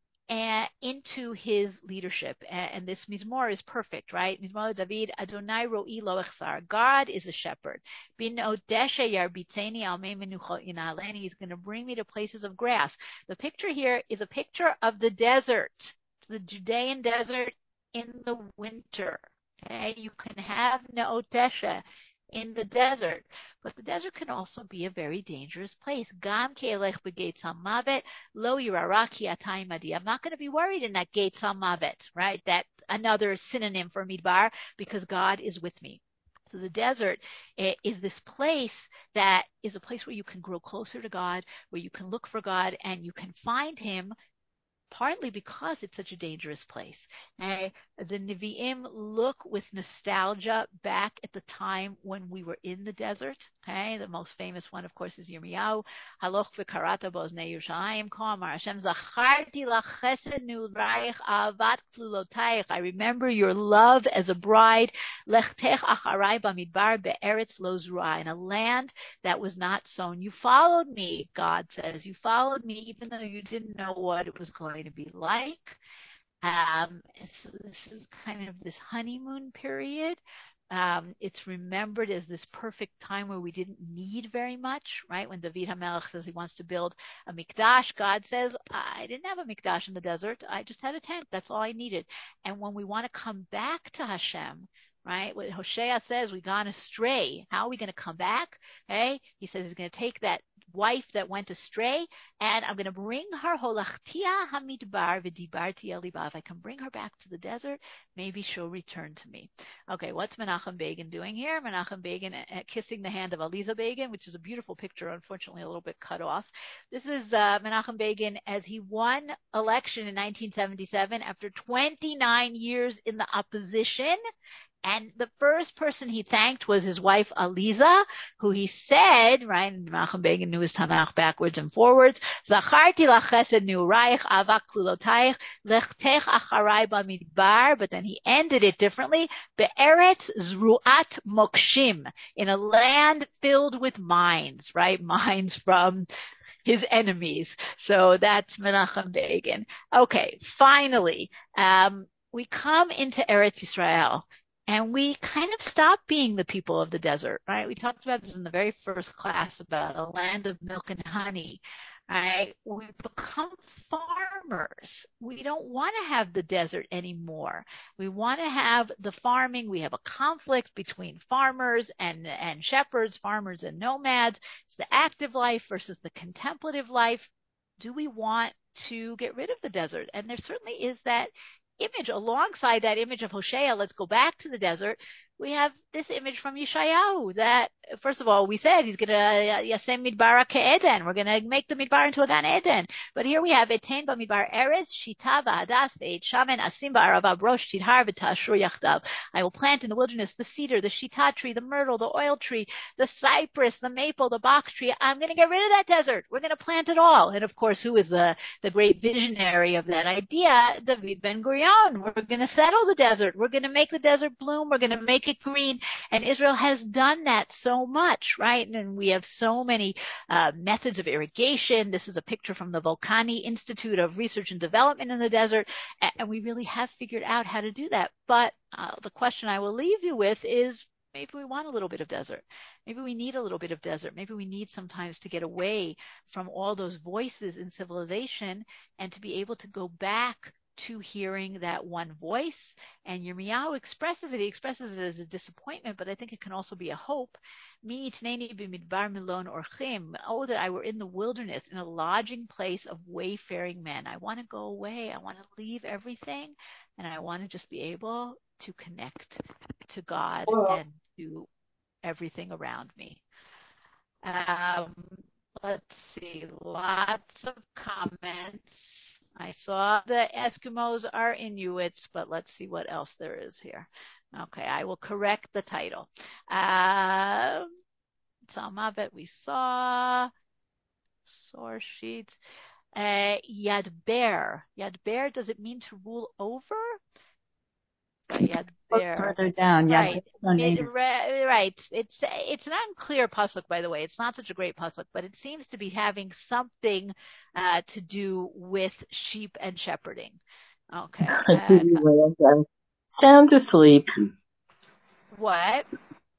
and into his leadership. And, and this Mizmor is perfect, right? Mizmor David, Adonai ro'i lo echsar. God is a shepherd. Bin odeshe yarbitzeni al mei menuchot yinaleni. He's going to bring me to places of grass. The picture here is a picture of the desert, the Judean desert in the winter. Okay, you can have Neotesha in the desert, but the desert can also be a very dangerous place. Gam ke'elech begates hamavet lo yiraraki atayim. I'm not going to be worried in that gates hamavet, right? That another synonym for midbar, because God is with me. So the desert is this place that is a place where you can grow closer to God, where you can look for God, and you can find Him, partly because it's such a dangerous place. Okay? The Nevi'im look with nostalgia back at the time when we were in the desert. Okay? The most famous one, of course, is Yirmiyahu. Haloch v'karata b'oznei Yerushalayim ko amar Hashem zacharti lach chesed ne'ulraich ahavat klulotayich. I remember your love as a bride. Lechtech acharai bamidbar be'eretz lo zruah. In a land that was not sown. You followed me, God says. You followed me even though you didn't know what it was going to be like. Um, so this is kind of this honeymoon period. Um, it's remembered as this perfect time where we didn't need very much, right? When David HaMelech says he wants to build a mikdash, God says, I didn't have a mikdash in the desert. I just had a tent. That's all I needed. And when we want to come back to Hashem, right? What Hosea says, we've gone astray. How are we going to come back? Okay? He says he's going to take that wife that went astray, and I'm going to bring her holachtia hamidbar v'dibarti eliba. If I can bring her back to the desert, maybe she'll return to me. Okay, what's Menachem Begin doing here? Menachem Begin uh, kissing the hand of Aliza Begin, which is a beautiful picture, unfortunately a little bit cut off. This is uh, Menachem Begin as he won election in nineteen seventy-seven after twenty-nine years in the opposition. And the first person he thanked was his wife, Aliza, who he said, right, and Menachem Begin knew his Tanakh backwards and forwards, Zacharti lachesed ni'urayich avak klulotayich lechtech acharai bamidbar, but then he ended it differently, be'eretz zruat mokshim, in a land filled with mines, right, mines from his enemies. So that's Menachem Begin. Okay, finally, um, we come into Eretz Yisrael. And we kind of stop being the people of the desert, right? We talked about this in the very first class about a land of milk and honey, right? We become farmers. We don't want to have the desert anymore. We want to have the farming. We have a conflict between farmers and, and shepherds, farmers and nomads. It's the active life versus the contemplative life. Do we want to get rid of the desert? And there certainly is that image alongside that image of Hosea. Let's go back to the desert. We have this image from Yeshayahu that, first of all, we said he's going to Yasem Midbar Ke'eden. We're going to make the Midbar into a Gan Eden. But here we have Etain Bamidbar Erez, Shita V'Hadas Ve'et Shamen Asim Ba'arava Brosh Tidhar V'Tashur Yachdav. I will plant in the wilderness the cedar, the Shita tree, the myrtle, the oil tree, the cypress, the maple, the box tree. I'm going to get rid of that desert. We're going to plant it all. And of course, who is the, the great visionary of that idea? David Ben-Gurion. We're going to settle the desert. We're going to make the desert bloom. We're going to make it green. And Israel has done that so much, right? And we have so many uh, methods of irrigation. This is a picture from the Volcani Institute of Research and Development in the Desert. And we really have figured out how to do that. But uh, the question I will leave you with is, maybe we want a little bit of desert. Maybe we need a little bit of desert. Maybe we need sometimes to get away from all those voices in civilization and to be able to go back to hearing that one voice. And Yirmiyahu expresses it. He expresses it as a disappointment, but I think it can also be a hope. Mi itneni b'midbar milon orchim. Oh, that I were in the wilderness, in a lodging place of wayfaring men. I want to go away. I want to leave everything, and I want to just be able to connect to God and to everything around me. Um, let's see, lots of comments. I saw the Eskimos are Inuits, but let's see what else there is here. Okay, I will correct the title. Uh, Talmavet we saw. Source sheets. Uh, Yadber. Yadber, does it mean to rule over? Yadber. Further down, right. It, right. It's it's an unclear pasuk, by the way. It's not such a great pasuk, but it seems to be having something uh, to do with sheep and shepherding. Okay. Uh, Sound asleep. What?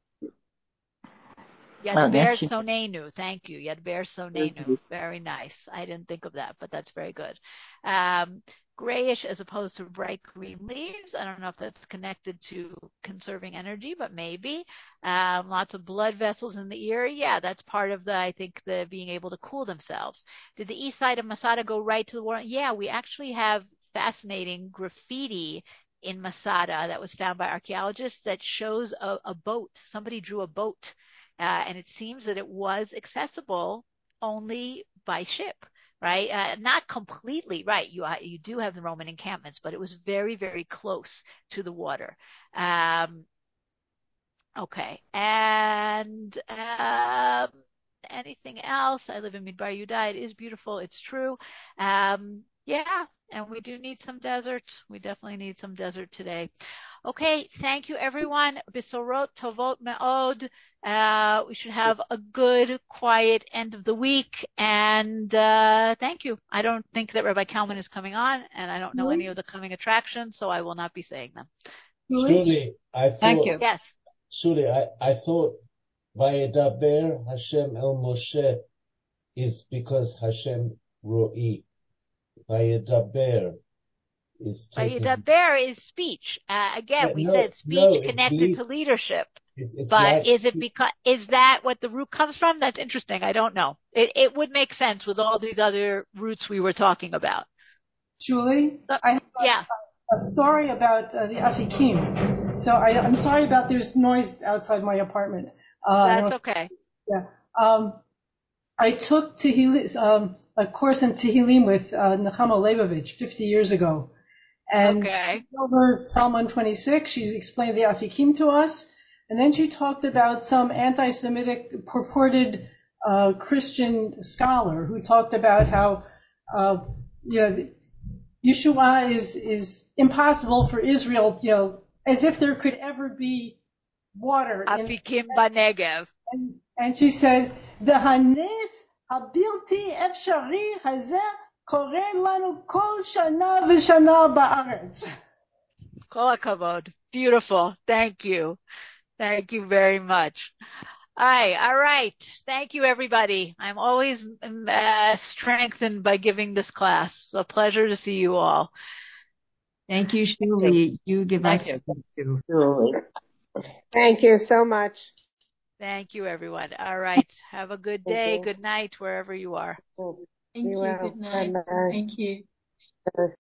Yadber oh, Sonenu. Thank you. Yadber Sonenu. Very nice. I didn't think of that, but that's very good. Um, grayish as opposed to bright green leaves. I don't know if that's connected to conserving energy, but maybe. Um, lots of blood vessels in the ear. Yeah, that's part of the, I think, the being able to cool themselves. Did the east side of Masada go right to the war? Yeah, we actually have fascinating graffiti in Masada that was found by archaeologists that shows a, a boat. Somebody drew a boat. Uh, and it seems that it was accessible only by ship. Right, uh, not completely right. You uh, you do have the Roman encampments, but it was very very close to the water. Um, okay, and um, anything else? I live in Midbar Yehuda. It is beautiful. It's true. Um, yeah, and we do need some desert. We definitely need some desert today. Okay, thank you everyone. Bisorot tovot me'od. Uh, we should have a good, quiet end of the week. And uh, thank you. I don't think that Rabbi Kalman is coming on, and I don't know any of the coming attractions, so I will not be saying them. Shuli, I thought, thank you. Yes. Shuli, I, I thought Vayedaber Hashem El Moshe is because Hashem Ro'i. Vayedaber. is taking. Vayidaber is speech. Uh, again, Yeah, we no, said speech no, it's connected lead. to leadership. It's, it's But like, is it because, is that what the root comes from? That's interesting. I don't know. It, it would make sense with all these other roots we were talking about. Julie, So, I have yeah. a, a story about uh, the Afikim. So I, I'm sorry about there's noise outside my apartment. Uh, I That's don't- okay. Yeah. Um, I took Tehillim, um, a course in Tehillim with uh, Nechama Leibovich fifty years ago. And Okay. over Psalm one twenty-six, she explained the Afikim to us. And then she talked about some anti-Semitic purported uh, Christian scholar who talked about how, uh, you know, Yeshua is, is impossible for Israel, you know, as if there could ever be water in. Afikim Banegev. And, and she said, the hanes habilti efshari hazeh kore lanu kol shana v'shana ba'aretz. Kol hakavod. Beautiful. Thank you. Thank you very much. Hi. All right. Thank you, everybody. I'm always uh, strengthened by giving this class. So a pleasure to see you all. Thank you, Shuli. You give Thank us you. too. Julie. Thank you so much. Thank you, everyone. All right. Have a good Thank day, you. good night, wherever you are. Be Thank you. well. Good night. Bye-bye. Thank you.